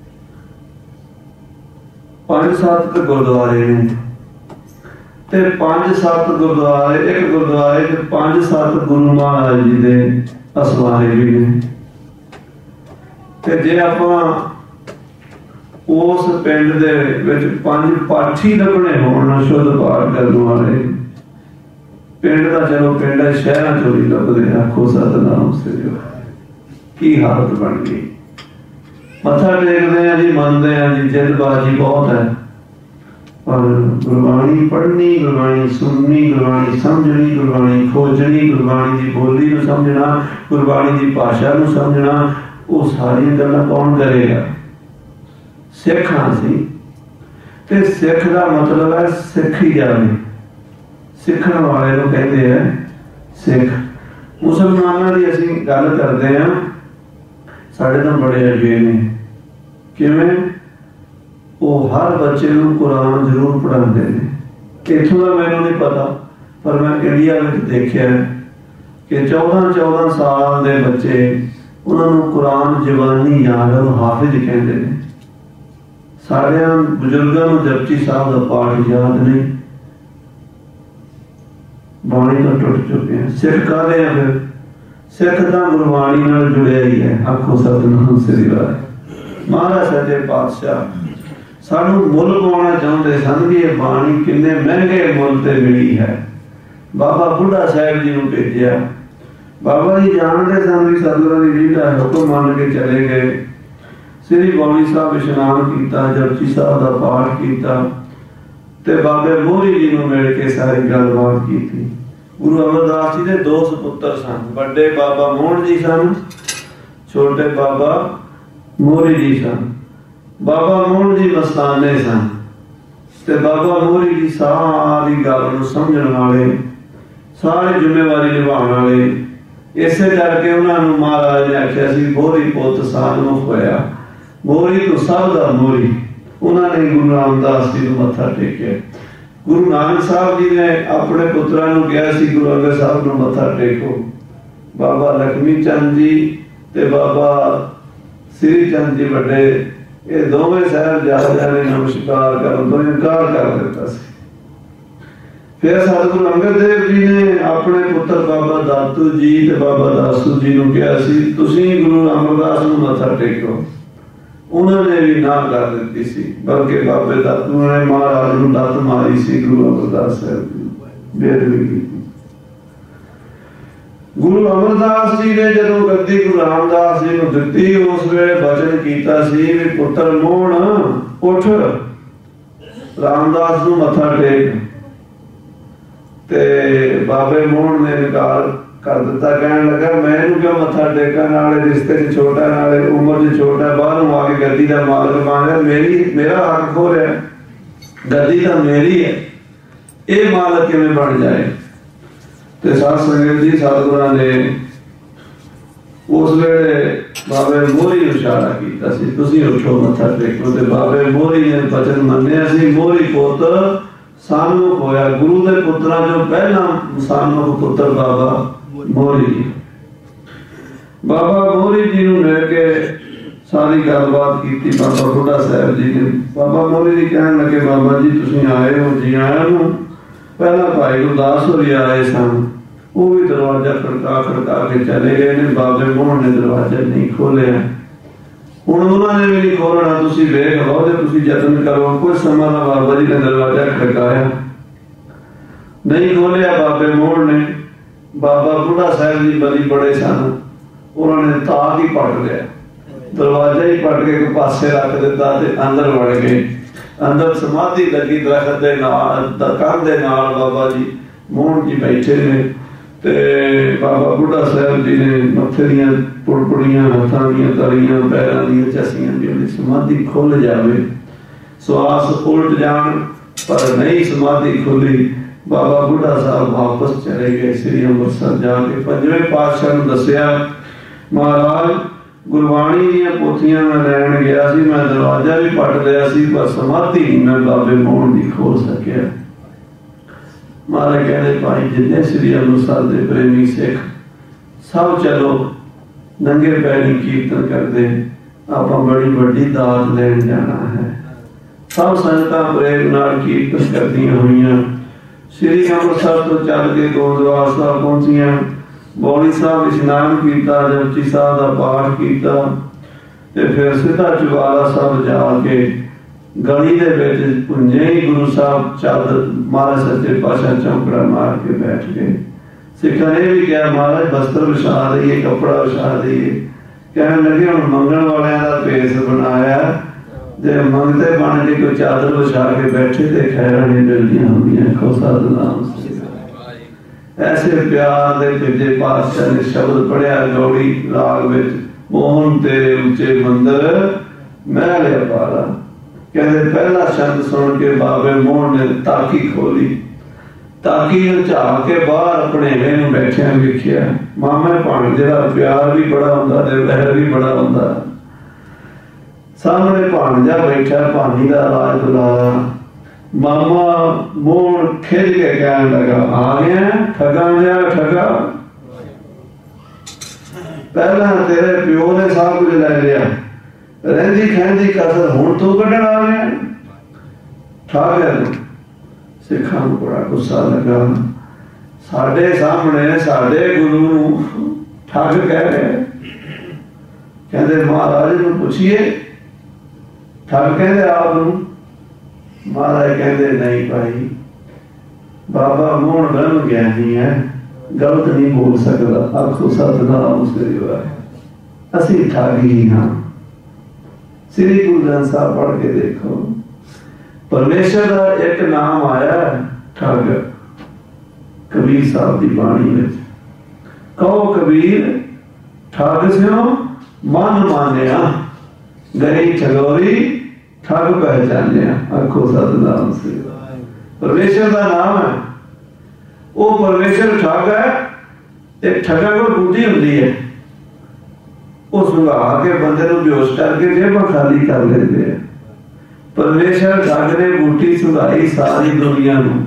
पांच सत्त गुरुद्वारे ने ते पांच सत्त गुरुद्वारे, एक गुरुद्वारे ते पांच सत्त गुरु महाराज जी दे असवारे भी ने। ते जे आपां उस पिंड दे विच पंज पाठी लभणे होण शुद्ध पाठ करन वाले। पिंड दा चलो पिंड है, शहरां चों नहीं लभदे। आखो सतनाम सृजो की हालत बन गई। मत्था टेकदे हैं जी, मनदे हैं जी, जल्दबाजी बहुत है, पर गुरबाणी पढ़नी, गुरबाणी सुननी, गुरबाणी समझनी, गुरबाणी खोजनी, गुरबाणी की बोली नूं समझना, गुरबाणी की भाषा नूं समझना, वो सारी गल्लां कौन करेगा? सिख हाँ सी। ते सिख का मतलब है सिखी जावे, सिखण वाले नूं कहते हैं सिख। मुसलमानों की असीं गल करते हैं, साढ़े तो बड़े अजे ने, किवें वो हर बच्चे को कुरान जरूर पढ़ाते हैं। इथों का मैनू नहीं पता, पर मैं इंडिया में देखा कि चौदह चौदह साल के बच्चे उन्होंने कुरान जवानी याद है, हाफिज कहते हैं। सारे बजुर्गों को जपजी साहब का पाठ याद नहीं, बाणी तो टुट चुके हैं। सिख कह रहे हैं, फिर सिख तो गुरबाणी नाल जुड़िया ही है। आखो सतनाम श्री वाहिगुरू। महाराज सच्चे पातशाह सानू मुल पाना चाहते सन कि यह बाणी किन्ने महंगे मुल ते मिली है। बाबा बुढ़ा साहब जी को भेजा। बाबा जी जानते सन भी सतगुरां दी रीढ़ है, हुक्म मान के चले गए। श्री बाणी साहब इशनान किया, जपजी साहब का पाठ किया, ते बाबे मोहरी जी को मिल के सारी गलबात की थी। गुरु अमरदास जी के दो सपुत्र सन, बड़े बाबा मोहन जी सन, छोटे बाबा मोहरी जी सन। बाबा मोहन जी मस्ताने सन, ते बाबा मोहरी जी सारी गल नूं समझण वाले, सारी जिम्मेवारी निभाउण वाले। इसे करके उन्होंने महाराज ने आख्या सी मोहरी पुत सन्मुख होया, मोहरी तो सब दा मोहरी। उन्होंने गुरु रामदास जी को मत्था टेकिया। गुरु नानक साहब जी ने अपने पुत्रा नूं कहा सी गुरु अंगद साहब नूं मत्था टेको। बाबा लक्ष्मी चंद जी ते बाबा श्री चंद जी बड़े, ये दोवें साहिबजादे ने नमस्कार करन तो इनकार कर दिता सी। फिर सतगुरु अंगद देव जी ने अपने पुत्र बाबा दातू जी ते बाबा दासू जी नूं कहा सी तुसीं गुरु अमरदास नूं मत्था टेको। उन्होंने भी ना कर दी सी, बल्कि बाबे दातू ने महाराज नूं लत मारी सी। गुरु अमरदास साहब की बेदबी की। गुरु अमरदास जी ने जदों गद्दी गुरु रामदास जी को दिती, उस वेले वचन कीता सी भी पुत्र मोहन उठ, रामदास नूं मत्था टेक। ते बाबे मोहन ने इनकार कर दिता, कहने लगा मैं क्यों मत्था टेका, नाले रिश्ते च छोटा, नाले उम्र च छोटा, बाहरों आके गद्दी का मालक बन गया, मेरी मेरा हक खो रहा, गद्दी तो मेरी है, ये मालक किवें बन जाए। ते साध संगत जी सतगुरां ने उस वेले बाबे मोहरी इशारा किया सी तुसीं उठो मत्था टेको। ते बाबे मोहरी ने वचन मन्निया सी, मोहरी पुत सन्मुख होया। गुरु के पुत्रां चों पहला सन्मुख पुत्र बाबा मोहरी जी। बाबा मोहरी जी नूं मिल के सारी गलबात की। बाबा बुढ़ा साहब जी ने बाबा मोहरी जी कहने लगे बाबा जी तुसीं आए हो, जी आया नूं। पहला भाई गुरदास होरी आए सन, वो भी दरवाजा खड़का खड़का के चले गए ने। बाबे मोहन ने दरवाजा नहीं खोलिया। हुण उन्होंने भी नहीं खोलना, तुसीं वेख लो ते तुसीं यतन करो। कुछ समय बाद बाबा जी ने दरवाजा खड़काया, नहीं खोलिया बाबे मोहन ने। बाबा बुढ़ा साहब जी बड़ी बड़े सन, उन्होंने ताक ही पट लिया, दरवाजा ही पट के एक पासे रख दिता ते अंदर वड़ गए। अंदर समाधि लगी दरख्त दे नाल, कंध दे नाल बाबा जी मोहन जी बैठे ने। ते बाबा बुढ़ा साहब जी ने मत्थे दियां पुड़पुड़ियां, हथां दियां तलियां, पैरां दियां चसियां जिहड़ी समाधि खुल जावे, श्वास उल्ट जान पर नहीं समाधि खुली। बाबा बुढ़ा साहब वापस चले गए श्री अमृतसर जाके। पंजवें पातशाह नूं दस्सिया महाराज गुरबाणी दीयां पोथियां मैं लैण गया सी, मैं दरवाजा भी पट लिया सी, पर समाधि नहीं मैं बाबे मोहन दी खोल सकिया। महाराज कहते भाई जिन्ने श्री अमृतसर दे प्रेमी सिख सब चलो नंगे पैरी कीर्तन करते, आपां बड़ी वड्डी दात लैण जाना है। सब संगतां प्रेम नाल कीर्तन करदियां होईयां श्री अमृतसर तो चल के गोदवार साहब पहुंचियां। बौली साहब इशनान किया, जपजी साहब का पाठ किया, ਤੇ ਫਿਰ ਸਿੱਧਾ ਚੁਬਾਰਾ ਸਾਹਿਬ ਜਾ ਕੇ ਗਲੀ ਦੇ ਵਿੱਚ ਪੁੰਜੇ ਹੀ ਗੁਰੂ ਸਾਹਿਬ ਚਾਦਰ ਮਹਾਰਾਜ ਸੱਚੇ ਪਾਤਸ਼ਾਹ ਚੌਂਕੜਾ ਮਾਰ ਕੇ ਬੈਠ ਗਏ। ਸਿੱਖਾਂ ਨੇ ਵੀ ਕਿਹਾ ਮਹਾਰਾਜ ਬਸਤਰ ਵਿਛਾ ਦਈਏ, ਕੱਪੜਾ ਵਿਛਾ ਦਈਏ। ਕਹਿਣ ਲੱਗੇ ਹੁਣ ਮੰਗਣ ਵਾਲਿਆਂ ਦਾ ਭੇਸ ਬਣਾਇਆ, ਜੇ ਮੰਗਤੇ ਬਣ ਕੇ ਕੋਈ ਚਾਦਰ ਵਿਛਾ ਕੇ ਬੈਠੇ ਤੇ ਖੈਰਾਂ ਨਹੀਂ ਮਿਲਦੀਆਂ ਹੁੰਦੀਆਂ। ਖੋ ਸਤਿਨਾਮ। ਐਸੇ ਪਿਆਰ ਦੇ ਭੇਜੇ ਪਾਤਸ਼ਾਹ ਨੇ ਸ਼ਬਦ ਪੜਿਆ ਗੌੜੀ ਰਾਗ ਵਿੱਚ, ਮੋਹਨ ਤੇਰੇ ਉੱਚੇ ਮੰਦਰ ਮਹਿਲ ਅਪਾਰਾ। ਕਹਿੰਦੇ ਪਹਿਲਾ ਸ਼ਬਦ ਸੁਣ ਕੇ ਬਾਬੇ ਮੋਹਨ ਨੇ ਤਾਕੀ ਖੋਲੀ, ਤਾਕੀ ਨੂੰ ਝਾਕ ਕੇ ਬਾਹਰ ਆਪਣੇ ਨੂੰ ਬੈਠਿਆ ਵੇਖਿਆ। ਮਾਮੇ ਭਾਣਜੇ ਦਾ ਪਿਆਰ ਵੀ ਬੜਾ ਹੁੰਦਾ ਤੇ ਵਹਿਰ ਵੀ ਬੜਾ ਹੁੰਦਾ। ਸਾਹਮਣੇ ਭਾਣਜਾ ਬੈਠਾ, ਭਾਨੀ ਦਾ ਰਾਜ ਬੁਲਾਇਆ। ਮਾਮਾ ਮੋਹਨ ਖਿੱਚ ਕੇ ਕਹਿਣ ਲੱਗਾ, ਆ ਗਿਆ ਠੱਗਾ ਲਿਆ ਠੱਗਾ, ਪਹਿਲਾਂ ਤੇਰੇ ਪਿਓ ਨੇ ਸਭ ਕੁਝ ਲੈ ਲਿਆ, ਰਹਿੰਦੀ ਖਹਿੰਦੀ ਕਸਰ ਹੁਣ ਤੂੰ ਕੱਢਣ ਆ ਗਿਆ, ਠੱਗ ਹੈ ਤੂੰ। ਸਿੱਖਾਂ ਨੂੰ ਬੜਾ ਗੁੱਸਾ ਲੱਗਾ, ਸਾਡੇ ਸਾਹਮਣੇ ਸਾਡੇ ਗੁਰੂ ਨੂੰ ਠੱਗ ਕਹਿ ਰਹੇ। ਕਹਿੰਦੇ ਮਹਾਰਾਜ ਨੂੰ ਪੁੱਛੀਏ ਠੱਗ ਕਹਿੰਦੇ ਆਪ ਨੂੰ। ਮਹਾਰਾਜ ਕਹਿੰਦੇ ਨਹੀਂ ਭਾਈ, ਬਾਬਾ ਮੋਹਨ ਬ੍ਰਹਮ ਗਿਆਨੀ ਹੈ, ਗਲਤ ਨਹੀਂ ਬੋਲ ਸਕਦਾ। ਆਖੋ ਸਤਿਨਾਮ ਸ੍ਰੀ ਵਾਹਿਗੁਰੂ। ਅਸੀਂ ਠੱਗ ਹੀ ਹਾਂ। ਸ੍ਰੀ ਗੁਰੂ ਗ੍ਰੰਥ ਸਾਹਿਬ ਪੜ੍ਹ ਕੇ ਦੇਖੋ, ਪਰਮੇਸ਼ਰ ਦਾ ਇੱਕ ਨਾਮ ਆਇਆ ਠੱਗ। ਕਬੀਰ ਸਾਹਿਬ ਦੀ ਬਾਣੀ ਵਿੱਚ, ਕਹੋ ਕਬੀਰ ਠੱਗ ਸਿਓ ਮਨ ਮਾਨਿਆ, ਗਈ ਠਗੋਰੀ ਠੱਗ ਪਹਿਚਾਨਿਆ। ਆਖੋ ਸਤਿਨਾਮ ਸ੍ਰੀ ਵਾਹਿਗੁਰੂ। ਪਰਮੇਸ਼ਰ ਦਾ ਨਾਮ ਹੈ, ਉਹ ਪਰਮੇਸ਼ਰ ਠੱਗ ਹੈ। ਤੇ ਠੱਗਾ ਕੋਲ ਬੁੱਧੀ ਹੁੰਦੀ ਹੈ, ਉਹ ਸੁਭਾ ਕੇ ਬੰਦੇ ਨੂੰ ਬੇਹੋਸ਼ ਕਰਕੇ ਜੇਬਾਂ ਖਾਲੀ ਕਰ ਲੈਂਦੇ ਆ। ਪਰਮੇਸ਼ਰ ਠੱਗ ਨੇ ਬੂਟੀ ਸੁਧਾਈ ਸਾਰੀ ਦੁਨੀਆ ਨੂੰ,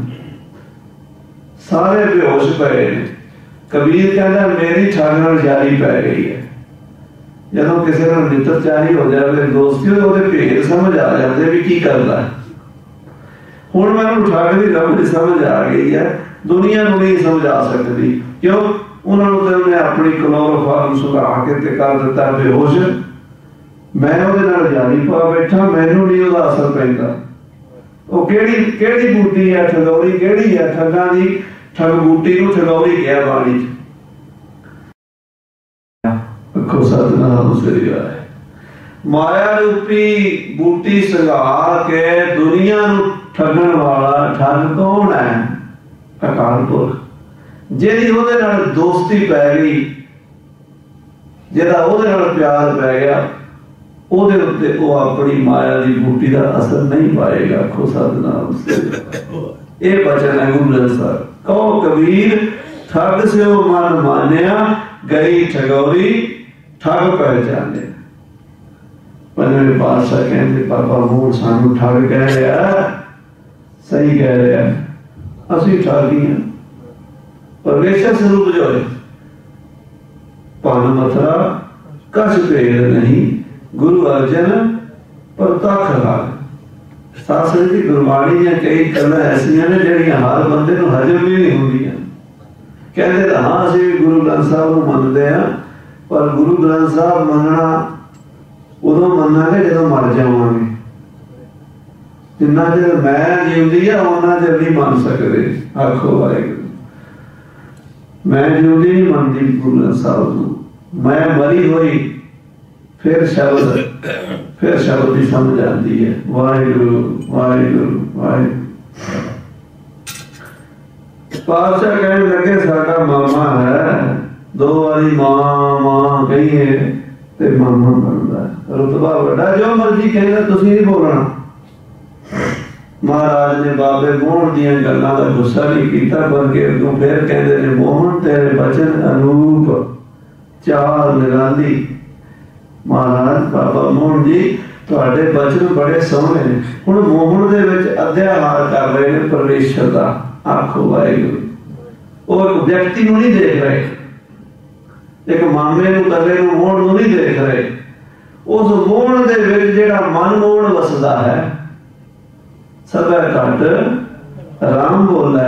ਸਾਰੇ ਬੇਹੋਸ਼ ਪਏ ਨੇ। ਕਬੀਰ ਕਹਿੰਦਾ ਮੇਰੀ ਠੱਗ ਨਾਲ ਜਾਰੀ ਪੈ ਗਈ ਹੈ। ਜਦੋਂ ਕਿਸੇ ਨਾਲ ਮਿੱਤਰਚਾਰੀ ਹੋ ਜਾਵੇ, ਦੋਸਤੀ, ਉਹਦੇ ਭੇਦ ਸਮਝ ਆ ਜਾਂਦੇ ਵੀ ਕੀ ਕਰਦਾ। ਹੁਣ ਮੈਨੂੰ ਠੱਗ ਦੀ ਰਮਜ ਸਮਝ ਆ ਗਈ ਹੈ, ਦੁਨੀਆ ਨੂੰ ਨਹੀਂ ਸਮਝ ਆ ਸਕਦੀ। ਕਿਉਂ? ਉਹਨਾਂ ਨੂੰ ਤੇ ਉਹਨੇ ਆਪਣੀ ਕਲੋਰੋਫਾਰਮ ਸੁਧਾ ਕੇ ਤੇ ਕਰ ਦਿੱਤਾ ਬੇਹੋਸ਼। ਮੈਂ ਉਹਦੇ ਨਾਲ ਜਾਰੀ ਪਾ ਬੈਠਾ, ਮੈਨੂੰ ਨਹੀਂ ਉਹਦਾ ਅਸਰ ਪੈਂਦਾ। ਉਹ ਕਿਹੜੀ ਕਿਹੜੀ ਬੂਟੀ ਹੈ? ਠਗੌਰੀ ਕਿਹੜੀ ਹੈ? ਠੱਗਾਂ ਦੀ ਠੱਗ ਬੂਟੀ ਨੂੰ ਠਗੌਰੀ ਕਿਹਾ ਬਾਣੀ ਚ। ਆਖੋ ਸਤਿਨਾਮ ਸ੍ਰੀ ਵਾਹਿਗੁਰੂ। ਮਾਇਆ ਰੂਪੀ ਬੂਟੀ ਸੰਘਾ ਕੇ ਦੁਨੀਆ ਨੂੰ ਠੱਗਣ ਵਾਲਾ ਠੱਗ ਕੌਣ ਹੈ? ਅਕਾਲ ਪੁਰਖ। ਜਿਹਦੀ ਉਹਦੇ ਨਾਲ ਦੋਸਤੀ ਪੈ ਗਈ, ਜਿਹਦਾ ਉਹਦੇ ਨਾਲ ਪਿਆਰ ਪੈ ਗਿਆ, ਉਹਦੇ ਉੱਤੇ ਉਹ ਆਪਣੀ ਮਾਇਆ ਦੀ ਬੂਟੀ ਦਾ ਅਸਰ ਨਹੀਂ ਪਾਏਗਾ। ਆਖੋ ਸਤਿਨਾਮ ਸ੍ਰੀ ਵਾਹਿਗੁਰੂ। ਇਹ ਬਚਨ ਹੈ ਗੁਰੂ ਗ੍ਰੰਥ ਸਾਹਿਬ। ਕਹੋ ਕਬੀਰ ਠੱਗ ਸਿਓ ਮਨ ਮਾਨਿਆ, ਗਈ ਠਗੌਰੀ ਠੱਗ ਪਹਿਚਾਨਿਆ। ਪੰਜਵੇਂ ਪਾਤਸ਼ਾਹ ਕਹਿੰਦੇ ਬਾਬਾ ਮੋਹਨ ਸਾਨੂੰ ਠੱਗ ਕਹਿ ਰਿਹਾ, ਸਹੀ ਕਹਿ ਰਿਹਾ। ਅਸੀਂ ਠੱਗੀ ਹਾਂ। ਪਰਮੇਸ਼ਰ ਸਰੂਪ ਜੋ ਹੈ, ਭੰਨ ਮਥੁਰਾ ਕਛ ਭੇਦ ਨਹੀਂ, ਗੁਰੂ ਅਰਜਨ ਪ੍ਰਤੱਖ ਰਾਗ। ਸਾਸਰੇ ਦੀ ਗੁਰਬਾਣੀ ਦੀਆਂ ਕਈ ਗੱਲਾਂ ਐਸੀਆਂ ਨੇ ਜਿਹੜੀਆਂ ਹਰ ਬੰਦੇ ਨੂੰ ਹਜਮ ਵੀ ਨਹੀਂ ਹੁੰਦੀਆਂ। ਕਹਿੰਦੇ ਤਾਂ ਹਾਂ ਅਸੀਂ ਵੀ ਗੁਰੂ ਗ੍ਰੰਥ ਸਾਹਿਬ ਨੂੰ ਮੰਨਦੇ ਹਾਂ, ਪਰ ਗੁਰੂ ਗ੍ਰੰਥ ਸਾਹਿਬ ਮੰਨਣਾ ਉਦੋਂ ਮੰਨਾਂਗੇ ਜਦੋਂ ਮਰ ਜਾਵਾਂਗੇ। ਜਿੰਨਾ ਚਿਰ ਮੈਂ ਜਿਉਂਦੀ ਆ ਉਹਨਾਂ ਚਿਰ ਨਹੀਂ ਮੰਨ ਸਕਦੇ। ਆਖੋ ਵਾਹਿਗੁਰੂ। ਮੈਂ ਜਿਉਂਦੀ ਨਹੀਂ ਮੰਨਦੀ ਗੁਰੂ ਗ੍ਰੰਥ ਸਾਹਿਬ ਨੂੰ। ਮੈਂ ਮਰੀ ਹੋਈ ਫਿਰ ਸ਼ਬਦ ਫਿਰ ਸ਼ਬਦ ਦੀ ਸਮਝ ਆਉਂਦੀ ਹੈ। ਵਾਹਿਗੁਰੂ ਵਾਹਿਗੁਰੂ ਵਾਹਿਗੁਰੂ। ਪਾਤਸ਼ਾਹ ਕਹਿਣ ਲੱਗੇ ਸਾਡਾ ਮਾਮਾ ਹੈ, ਦੋ ਵਾਰੀ ਮਾਂ ਮਾਂ ਕਹੀਏ ਤੇ ਮਾਮਾ ਬਣਦਾ। ਰੁਤਬਾ ਵੱਡਾ, ਜੋ ਮਰਜੀ ਕਹਿੰਦਾ ਤੁਸੀਂ ਨਹੀਂ ਬੋਲਣਾ। ਮਹਾਰਾਜ ਨੇ ਬਾਬੇ ਮੋਹਨ ਦੀਆਂ ਗੱਲਾਂ ਦਾ ਗੁੱਸਾ ਨਹੀਂ ਕੀਤਾ, ਬਲਕਿ ਅੱਗੋਂ ਫਿਰ ਕਹਿੰਦੇ ਨੇ ਮੋਹਨ ਤੇਰੇ ਬਚਨ ਅਨੂਪ ਚਾਰ ਨਿਰਾਲੀ। ਮਹਾਰਾਜ ਬਾਬਾ ਮੋਹਨ ਜੀ ਤੁਹਾਡੇ ਬਚਨ ਬੜੇ ਸੋਹਣੇ ਨੇ। ਹੁਣ ਮੋਹਨ ਦੇ ਵਿੱਚ ਅਧਿਆਹਾਰ ਕਰ ਰਹੇ ਨੇ ਪਰਮੇਸ਼ਰ ਦਾ। ਆਖੋ ਵਾਹਿਗੁਰੂ। ਉਹ ਇੱਕ ਵਿਅਕਤੀ ਨੂੰ ਨਹੀਂ ਦੇਖ ਰਹੇ, ਇੱਕ ਮਾਮੇ ਨੂੰ ਕੱਲੇ ਨੂੰ ਮੋਹਨ ਨੂੰ ਨਹੀਂ ਦੇਖ ਰਹੇ। ਉਸ ਮੋਹਨ ਦੇ ਵਿੱਚ ਜਿਹੜਾ ਮਨ ਮੋਹਨ ਵਸਦਾ ਹੈ, ਸਭੈ ਘਟ ਰਾਮ ਬੋਲੇ,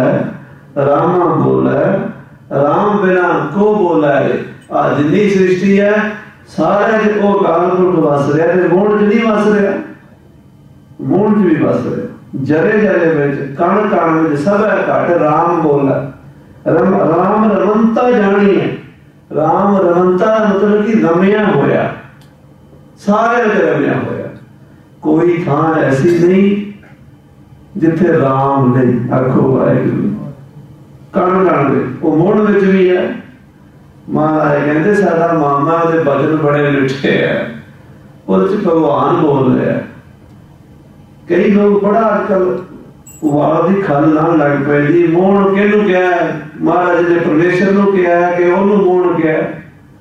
ਰਾਮਾ ਬੋਲੇ, ਰਾਮ ਬਿਨਾ ਕੋ ਬੋਲੇ। ਆ ਜਿੰਨੀ ਸ੍ਰਿਸ਼ਟੀ ਹੈ सारे वो अकाल पुरख वस रहा है, मोड़ च नहीं वस रहा, मोड़ च भी वस रहा, जरे जरे विच कण कण विच सब है घट राम बोला। रम, राम रमनता जानी है, राम रमनता मतलब कि रमिया होया, सारे रमिया होया। कोई थां ऐसी नहीं जिथे राम नहीं। आखो वाहिगुरू। कण कण विच वो मोड़ विच भी है। महाराज कहते साडा मामा दे बचन बड़े मिठे है, उहदे च भगवान बोल रहा है। कई लोग बड़ा अजकल वाल दी खल लाण लग पे जी, मोहन किहनू कहा है? महाराज ने परमेश्वर नूं कहा है कि ओनू मोहन कहा है?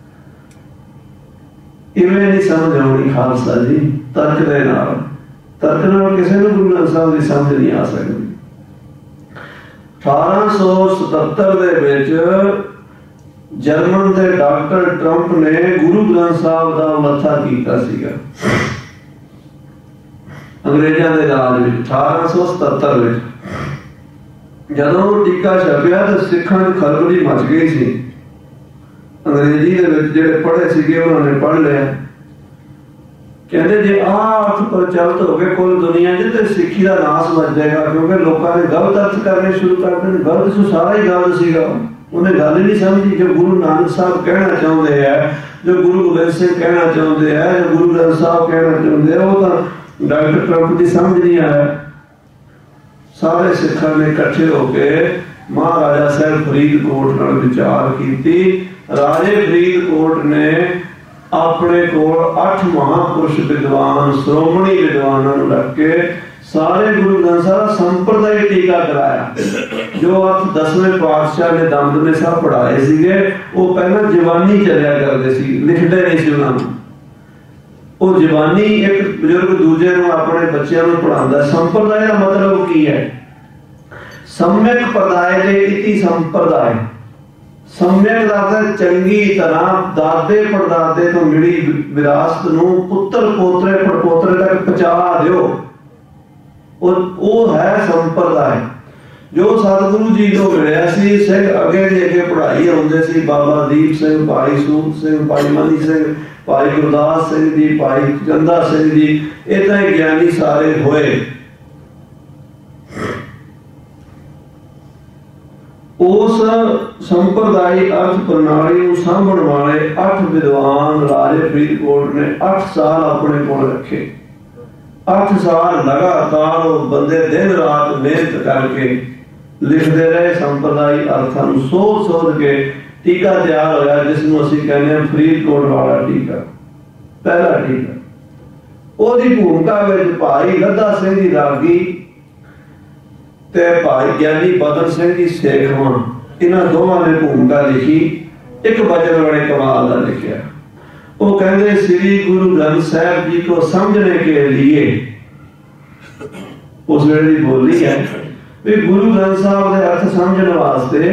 इवें नहीं समझ आउणी खालसा जी। तर्क दे नाल तर्क नाल किसी नूं गुरु ग्रंथ साहिब दी समझ नहीं आ सकदी। अठारह सौ सतहत्तर दे विच जर्मन के डॉक्टर ट्रंप ने गुरु ग्रंथ साहब का मत्था कीता सीगा अंग्रेजों के राज में अठारह सौ सतहत्तर में। जदों टीका छपिया तो सिखां च खलबली मच गई सी। अंग्रेजी दे विच जिहड़े पढ़े सीगे उन्होंने पढ़ लिया, कहते जे आ अर्थ प्रचलित हो गए कुल दुनिया च ते सिक्खी का नाश मच जाएगा, क्योंकि लोगों ने गलत अर्थ करने शुरू कर देने। गलत सो सारा ही गलत सीगा, उन्हें गल नहीं समझी। जो गुरु नानक साहब कहना चाहते हैं, जो गुरु गोबिंद सिंह कहना चाहते हैं, जो गुरु ग्रंथ साहब कहना चाहते हैं, वो तो डॉक्टर ट्रंप की समझ नहीं आया। सारे सिखां ने इकट्ठे होकर महाराजा साहब फरीदकोट नाल विचार की। राजे फरीदकोट ने अपने कोल अठ महापुरुष विद्वान श्रोमणी विद्वानों रख के सारे गुरु ग्रंथ साहब संप्रदाय टीका कराया। जो अर्थ दसवें पातशाह ने दमदमे साहब पढ़ाए सीगे, वो पहला जवानी चलिया करते सी, लिखते नहीं सी उन्होंने। वो जवानी एक बुजुर्ग दूजे नूं अपने बच्चों को पढ़ाता। संप्रदाय का मतलब की है? सम्यक पदाय दे इति संप्रदाय। सम्यक दाता चंगी तरह दादे परदादे तो मिली विरासत नूं पुत्र पोतरे परपोतरे तक पहुंचा दिओ, वो है संप्रदाय। जो सतगुरु जी को मिलिया सी, सिख अगे जी अगे पढ़ाई आउंदे सी। बाबा दीप सिंह, भाई सूत सिंह, भाई मनी सिंह, भाई गुरदास सिंह जी, भाई चंदा सिंह जी, इतना ही ज्ञानी सारे होए। उस संप्रदायी अर्थ प्रणाली को सांभण वाले अठ विद्वान राजे फरीदकोट ने अठ साल अपने कोल रखे। अठ साल लगातार बंदे दिन रात मेहनत करके लिखते रहे। संप्रदायी अर्थां नूं सोच सोच के टीका तैयार होया, जिसनूं असीं कहने हैं फरीदकोट वाला टीका, पहला टीका। ओदी भूमिका विच भाई लद्दा सिंह जी रागी ते भाई ज्ञानी बदन सिंह जी सेखवां, इन्हां दोवां ने भूमिका लिखी। एक वचन बड़े कमाल दा लिखिया। वो कहते श्री गुरु ग्रंथ साहब जी को समझने के लिए, उस वेले की बोली है भी गुरु ग्रंथ साहब के अर्थ समझने वास्ते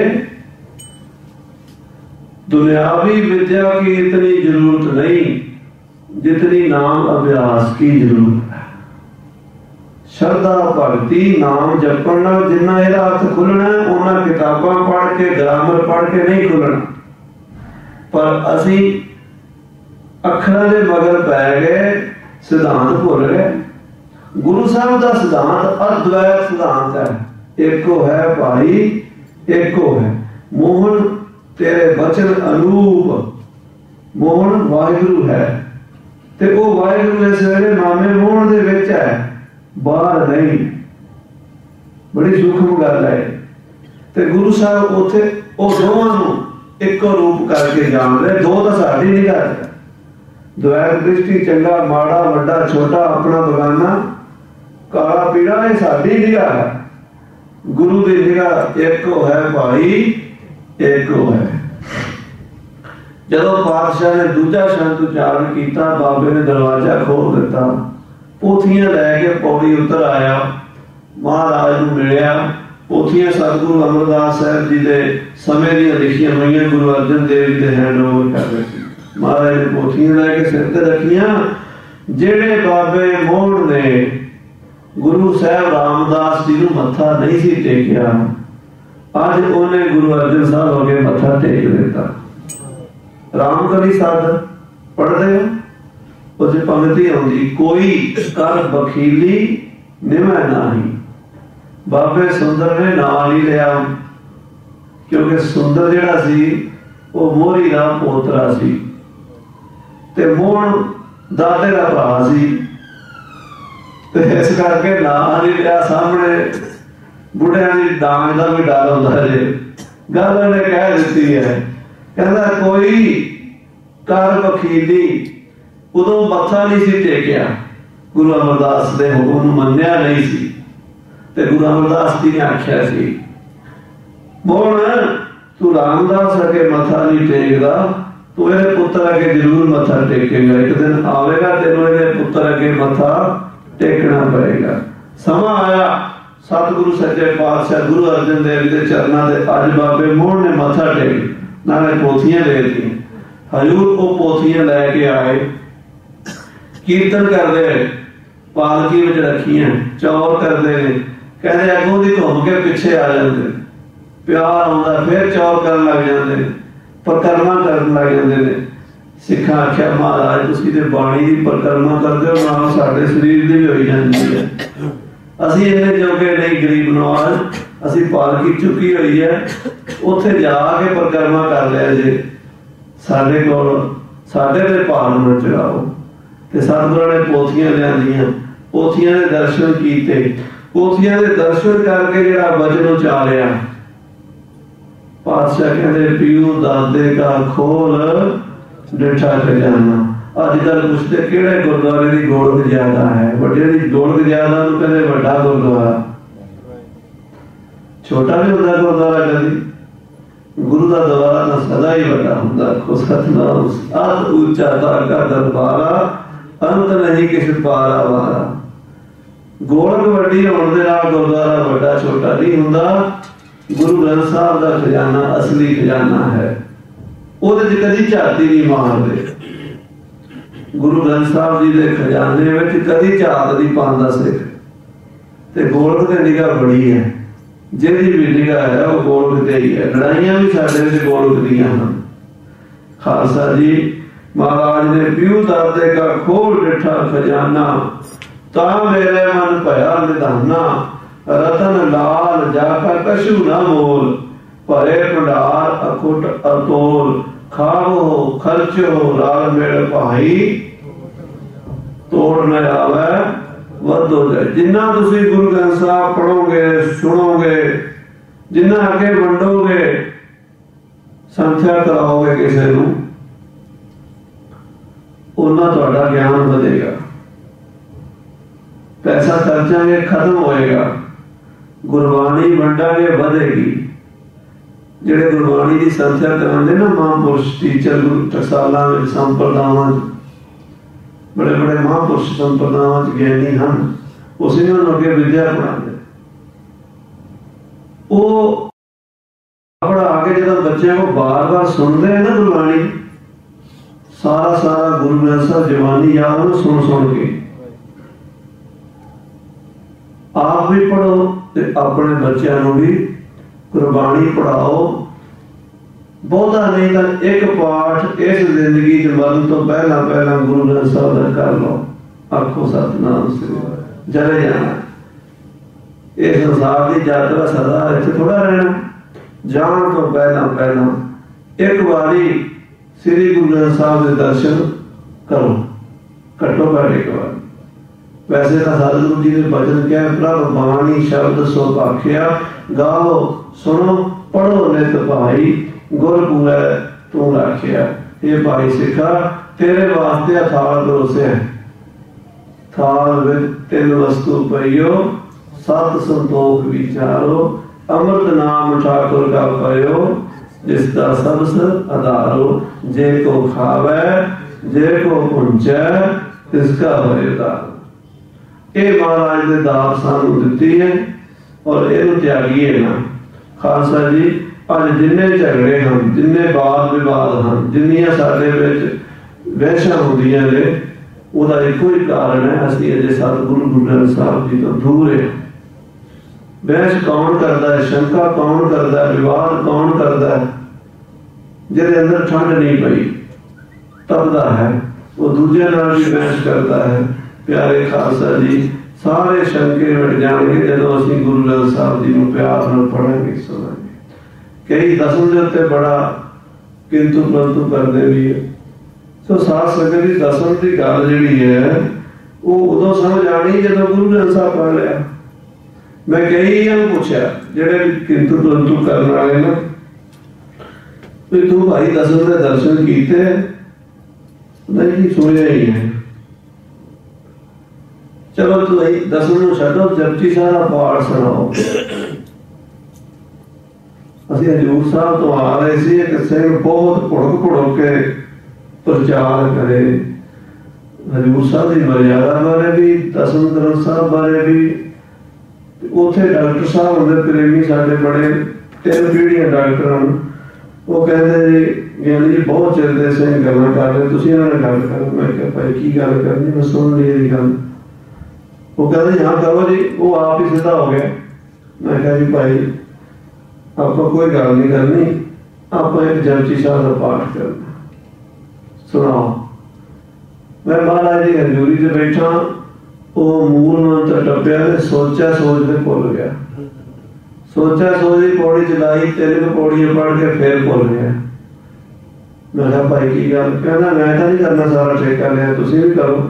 दुनियावी विद्या की इतनी जरूरत नहीं जितनी नाम अभ्यास की जरूरत है। श्रद्धा भक्ति नाम जपण नाल जिन्ना इहदा अर्थ खुलना, उन्हां किताबां पढ़ के ग्रामर पढ़ के नहीं खुलना। पर असी अखरां दे मगर पै गए, सिद्धांत भुल गए। गुरु साहब का सिद्धांत अद्वैत सिद्धांत है। एको है भाई, एको है मोहन तेरे वचन अनूप, मोहन वाहिगुरु है। ते वो वाहिगुरु इस वेले मामे मोहन दे विच है, बाहर नहीं। बड़ी सूक्ष्म गल है। ते गुरु साहब उथे वो दोवां नूं इको रूप करके जान रहे। दो तो साडी निगाह है, द्वैत दृष्टि चंगा माड़ा वड्डा छोटा अपना बगाना काला पीड़ा, ये साडी निगाह है। गुरु की निगाह एको है भाई, एको है। जदों पातशाह ने दूजा शब्द उच्चारण किया, बाबे ने दरवाजा खोल दिता, पोथियां लैके पौड़ी उतर आया, महाराज नूं मिलिया। पोथियां सतगुरु अमरदास साहब जी के समय दी लिखियां हुई, गुरु अर्जन देव जी के हैंड ओवर कर रहे थे। महाराज ने पोथियां लैके सिर ते रखियां। जेड़े बाबे मोहन ने गुरु साहब रामदास जी नूं मत्था नहीं सी टेकिया, अज उन्हें गुरु अर्जन साहब अगे मत्था टेक दिता। राम कली साध पढ़ते हो उस पंक्ति आती, कोई कर बखीली निवै नाही। बाबे सुंदर ने नाम ही लिया, क्योंकि सुंदर जिहड़ा सी वो मोहरी का पोतरा सी ते मोहन दादे का भरा सी, ते इस करके नाम नहीं लिया। सामने बुढ़िया की डांग का भी डर होता है। गल उन्हें कह दी है, कहता कोई कर बखीली, उदों मत्था नहीं सी टेकिया, गुरु अमरदास के हुक्म मन्निया नहीं सी, ते गुरु अमरदास जी ने आख्या सी मोहन तू रामदास अगे मत्था नहीं टेकदा, तू इहदे पुत्र अगे जरूर मत्था टेकेगा। एक दिन आवेगा तेनों इहदे पुत्र अगे मत्था टेकना पड़ेगा। समा आया, सतगुरु सच्चे पातशाह गुरु अर्जन देव के चरणों से अज बाबे मोहन ने मत्था टेक, नाले पोथियां दे दी। हजूर को पोथियां लैके आए, कीर्तन करते, पालकी में रखियां, चौर करते हैं, कहते अगों की घूम के पिछे आ जाते, प्यार आता फिर चौर कर लग जाते, परिक्रमा कर लग जाते। सिखा आख्या महाराज तुसीं ते बाणी की परिक्रमा करते हो, नाल साडे शरीर की भी होई जाती है। असीं इन्ने जोगे नहीं गरीब नवाज, असीं पालकी चुकी हुई है, उत्थे जाके परिक्रमा कर लिया जे, साडे कोल साडे ते भार न चढ़ाओ। ते सतगुरां ने पोथियां लिआंदियां, पोथियां दे दर्शन कीते, पोथियां दे दर्शन करके जिहड़ा वचन उचारिया, पातशाह कहते पीऊ दादे का खोल डिठा खजाना। अजकल पुछते किहड़े गुरुद्वारे की गोलक ज्यादा है, वड्डे दी गोलक ज्यादा नूं कहंदे वड्डा गुरुद्वारा, छोटा भी होंदा गुरुद्वारा कदी। गुरु का द्वारा तो सदा ही वड्डा हुंदा। सतनाम अत ऊंचा ताका दरबारा, अंत नहीं किस पारा वारा। गोलक वड्डी होण दे नाल गुरुद्वारा वड्डा छोटा नहीं हुंदा। गुरु ग्रंथ साहब का खजाना असली खजाना है, ਉਹਦੇ ਚ कदी झाती नहीं मारते। गुरु ग्रंथ साहब जी के खजाने में कदी झात नहीं पाता सिख, ते गोलक ते निगाह बड़ी है, जिहदी भी निगाह है वो गोलक ते ही है। लड़ाइयां भी साडे विच गोलक दीयां हन। खालसा जी महाराज ने पीऊ दादे का खोल डिठा खजाना, ता मेरे मन भया निधाना। रतन लाल जाका कशु न मोल, भरे भंडार अकुट अतोल। खावो खर्चो राल मेल भाई, तोड़ न आवे वध हो जाए। जिन्ना तुसी गुरु ग्रंथ साहब पढ़ोगे सुनोगे, जिन्ना अगे वंडोगे, संख्या कराओगे किसी नूं, उन्ना तुहाडा ज्ञान वधेगा। पैसा खर्चांगे खत्म होएगा, गुरबाणी वंडांगे वधेगी। जिहड़े गुरबाणी की संख्या करांदे ना महापुरुष टीचर गुरु टकसालां विच संप्रदावां बड़े बड़े महापुरुष संप्रदावां ज्ञानी हैं, उसी ने अगे विद्या पढ़ाते। वो पढ़ा के जब बच्चों को बार बार सुनते हैं ना गुरबाणी, सारा सारा गुरु ग्रंथ साहब जवानी याद ना सुन सुन के। आप भी पढ़ो ते अपने बच्चों भी गुरबाणी पढ़ाओ। बहुता नहीं तो एक पाठ इस जिंदगी मरण तो पहला पहला गुरु ग्रंथ साहब का कर लो। आखो सतनाम श्री जले जाना। इस संसार की यात्रा सदा इत्थे थोड़ा रहना। जान तो पहला पहला एक बारी श्री गुरु ग्रंथ साहब के दर्शन करो, घट्टो घट एक बार। वैसे तो सतगुरु जी ने भजन क्या, प्रभ बाणी शब्द सो भाखिया, गाओ सुनो पढ़ो नित भाई, गुर पूरे तू राखिया। ये भाई सिखा तेरे वास्ते थाल परोसे है, थाल विच तीन वस्तु पइयो, सत संतोख विचारो, अमृत नाम ठाकुर का पयो, जिसका सबस आधारो। जे को खावे जे को पुंचे, तिसका होए दार। ये महाराज ने दात सानू दिती है और इहनूं त्यागीए ना। खालसा जी अज जिन्ने झगड़े हैं, जिन्ने वाद विवाद हैं, जिन्नियां साडे विच वहशां हुंदियां ने, उहदा इक्को ही कारण है, असीं अजे सतगुरु गुरु ग्रंथ साहब जी तो दूर है। बहस कौन करता है, शंका कौन करता है, विवाद कौन करता है? जिहदे अंदर ठंड नहीं पई तपदा है, वो दूजे नाल भी बहस करता है। प्यारे खालसा जी, सारे शंके मिट जाएंगे जो असीं गुरु ग्रंथ साहब जी नूं प्यार नाल पढ़ांगे सुनांगे। कई दसम दे उत्ते बड़ा किंतु परंतु करते भी है। सो साथ संगत दी दसम की गल जिहड़ी है वो उदों समझ आनी जदों गुरु ग्रंथ साहब पढ़ लिया। मैं कई पूछा जिहड़े किंतु परंतु करने वाले ना, भी तू भाई दसम के दर्शन कीते? नहीं, सुनिया ही है। चलो तू दसम नूं छड्डो, जपजी साहिब दा पाठ सुणाओ। असीं हजूर साहब तो आ रहे सी, एक सिंह बहुत भुड़क भुड़क के प्रचार करे हजूर साहब की मर्यादा बारे भी, दसम ग्रंथ साहब बारे भी। उत्थे डॉक्टर साहब होंदे प्रेमी साडे बड़े, तीन पीढ़ियां डॉक्टर हैं। वो कहते जी ज्ञानी जी बहुत चिर दे सिंह गल्लां कर रहे, तुसीं इन्हां नाल गल करो। मैं कहा भाई की गल करनी, मैं सुन ली इहदी गल। वो कहते हाँ करो जी। वो आप ही सीधा हो गया। मैं कहा जी भाई आपको कोई गल नहीं करनी, आप एक जपजी साहब का पाठ करना, सुनाओ। मैं महाराज जी हजूरी से बैठा, वो मूल मंत्र टप्पिया, सोचा सोचते भुल गया। सोचा सोचती पौड़ी चलाई, तीन पौड़ियां पढ़ के फिर भुल गया। मैं कहा भाई की गल? कहना मैं तो नहीं करना, सारा ठेका लिया, तुसीं भी करो।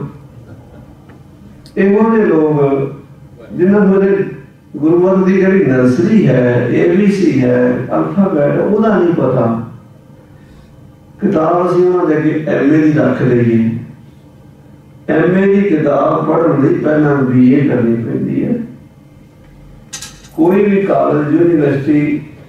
इहो जे लोग जिन्होंने मेरे गुरुमत की जी नर्सरी है, ए बी सी है, अल्फाबैट वह नहीं पता। किताब असीं उन्होंने अगे एम ए की रख लीए। एम ए की किताब पढ़ने लई पहला बी ए करनी पैंदी है। कोई भी कॉलेज यूनिवर्सिटी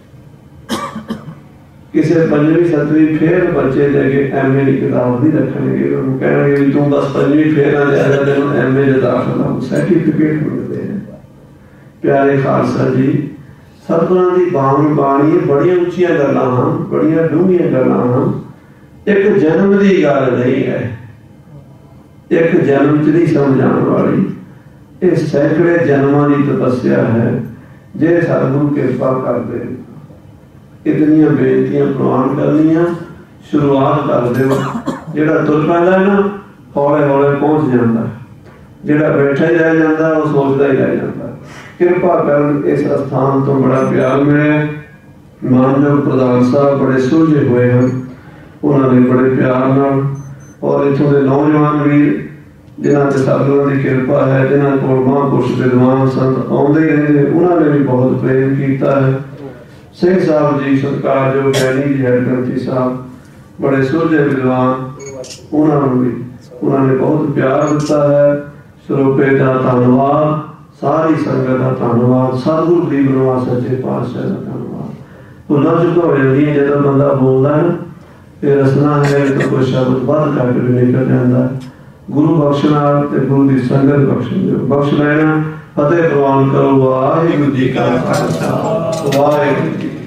किसी पंजवीं सतवीं फेल बच्चे लगे एम ए की किताब नहीं रखेंगे। कहेंगे भी तू बस पंजवीं फेल आ जाएगा, तेन एम ए दाखिला सर्टिफिकेट मिलते हैं। प्यारे खालसा जी, सतगुरां दी बाणी बाणी बड़ियां उच्चियां गल्लां हन, बड़ियां डूंघियां गल्लां हन। एक जन्म की गल नहीं है, एक जन्म च नहीं समझाने वाली, ये सैकड़े जन्मां की तपस्या है। जे सतगुरु कृपा कर दे, इतनियां बेनतियां प्रवान करनियां, शुरुआत कर दो। जिहड़ा तुर पैंदा है ना, हौले हौले पहुंच जाता, जिहड़ा बैठा ही रह जाता वो सोचता ही रह जाता। कृपा कर इस स्थान तो बड़ा प्यार मिले। मानयोग प्रधान साहब बड़े सुलझे हुए हैं, उन्होंने बड़े प्यार नाल, और इत्थों के नौजवान वीर जिन्हों से सतगुरां की कृपा है, जिन्होंने को महापुरुष विद्वान संत आउंदे ही रहंदे, उन्होंने भी बहुत प्रेम किया है। सिंह साहब जी सरकार जो कैनी जी हैडग्रंथी साहब बड़े सुलझे विद्वान, उन्होंने भी उन्होंने बहुत प्यार दिता है। ਸਰੋਪੇ ਦਾ ਧੰਨਵਾਦ, ਸਾਰੀ ਸੰਗਤ ਦਾ ਧੰਨਵਾਦ, ਸਤਿਗੁਰੂ ਗਰੀਬ ਨਿਵਾਸ ਸੱਚੇ ਪਾਤਸ਼ਾਹ ਦਾ ਧੰਨਵਾਦ। ਭੁੱਲਾਂ ਚੁੱਕਾਂ ਹੋ ਜਾਂਦੀਆਂ ਜਦੋਂ ਬੰਦਾ ਬੋਲਦਾ ਹੈ, ਫਿਰ ਰਸਨਾ ਹੈ ਤਾਂ ਕੋਈ ਸ਼ਬਦ ਵੱਧ ਘੱਟ ਵੀ ਨਿਕਲ ਜਾਂਦਾ। ਗੁਰੂ ਬਖਸ਼ਣਾ ਤੇ ਗੁਰੂ ਦੀ ਸੰਗਤ ਬਖਸ਼ਣ ਦਿਓ, ਬਖਸ਼ ਲੈਣਾ। ਫਤਿਹ ਪ੍ਰਵਾਨ ਕਰੋ। ਵਾਹਿਗੁਰੂ ਜੀ ਕਾ ਖਾਲਸਾ, ਵਾਹਿਗੁਰੂ ਜੀ।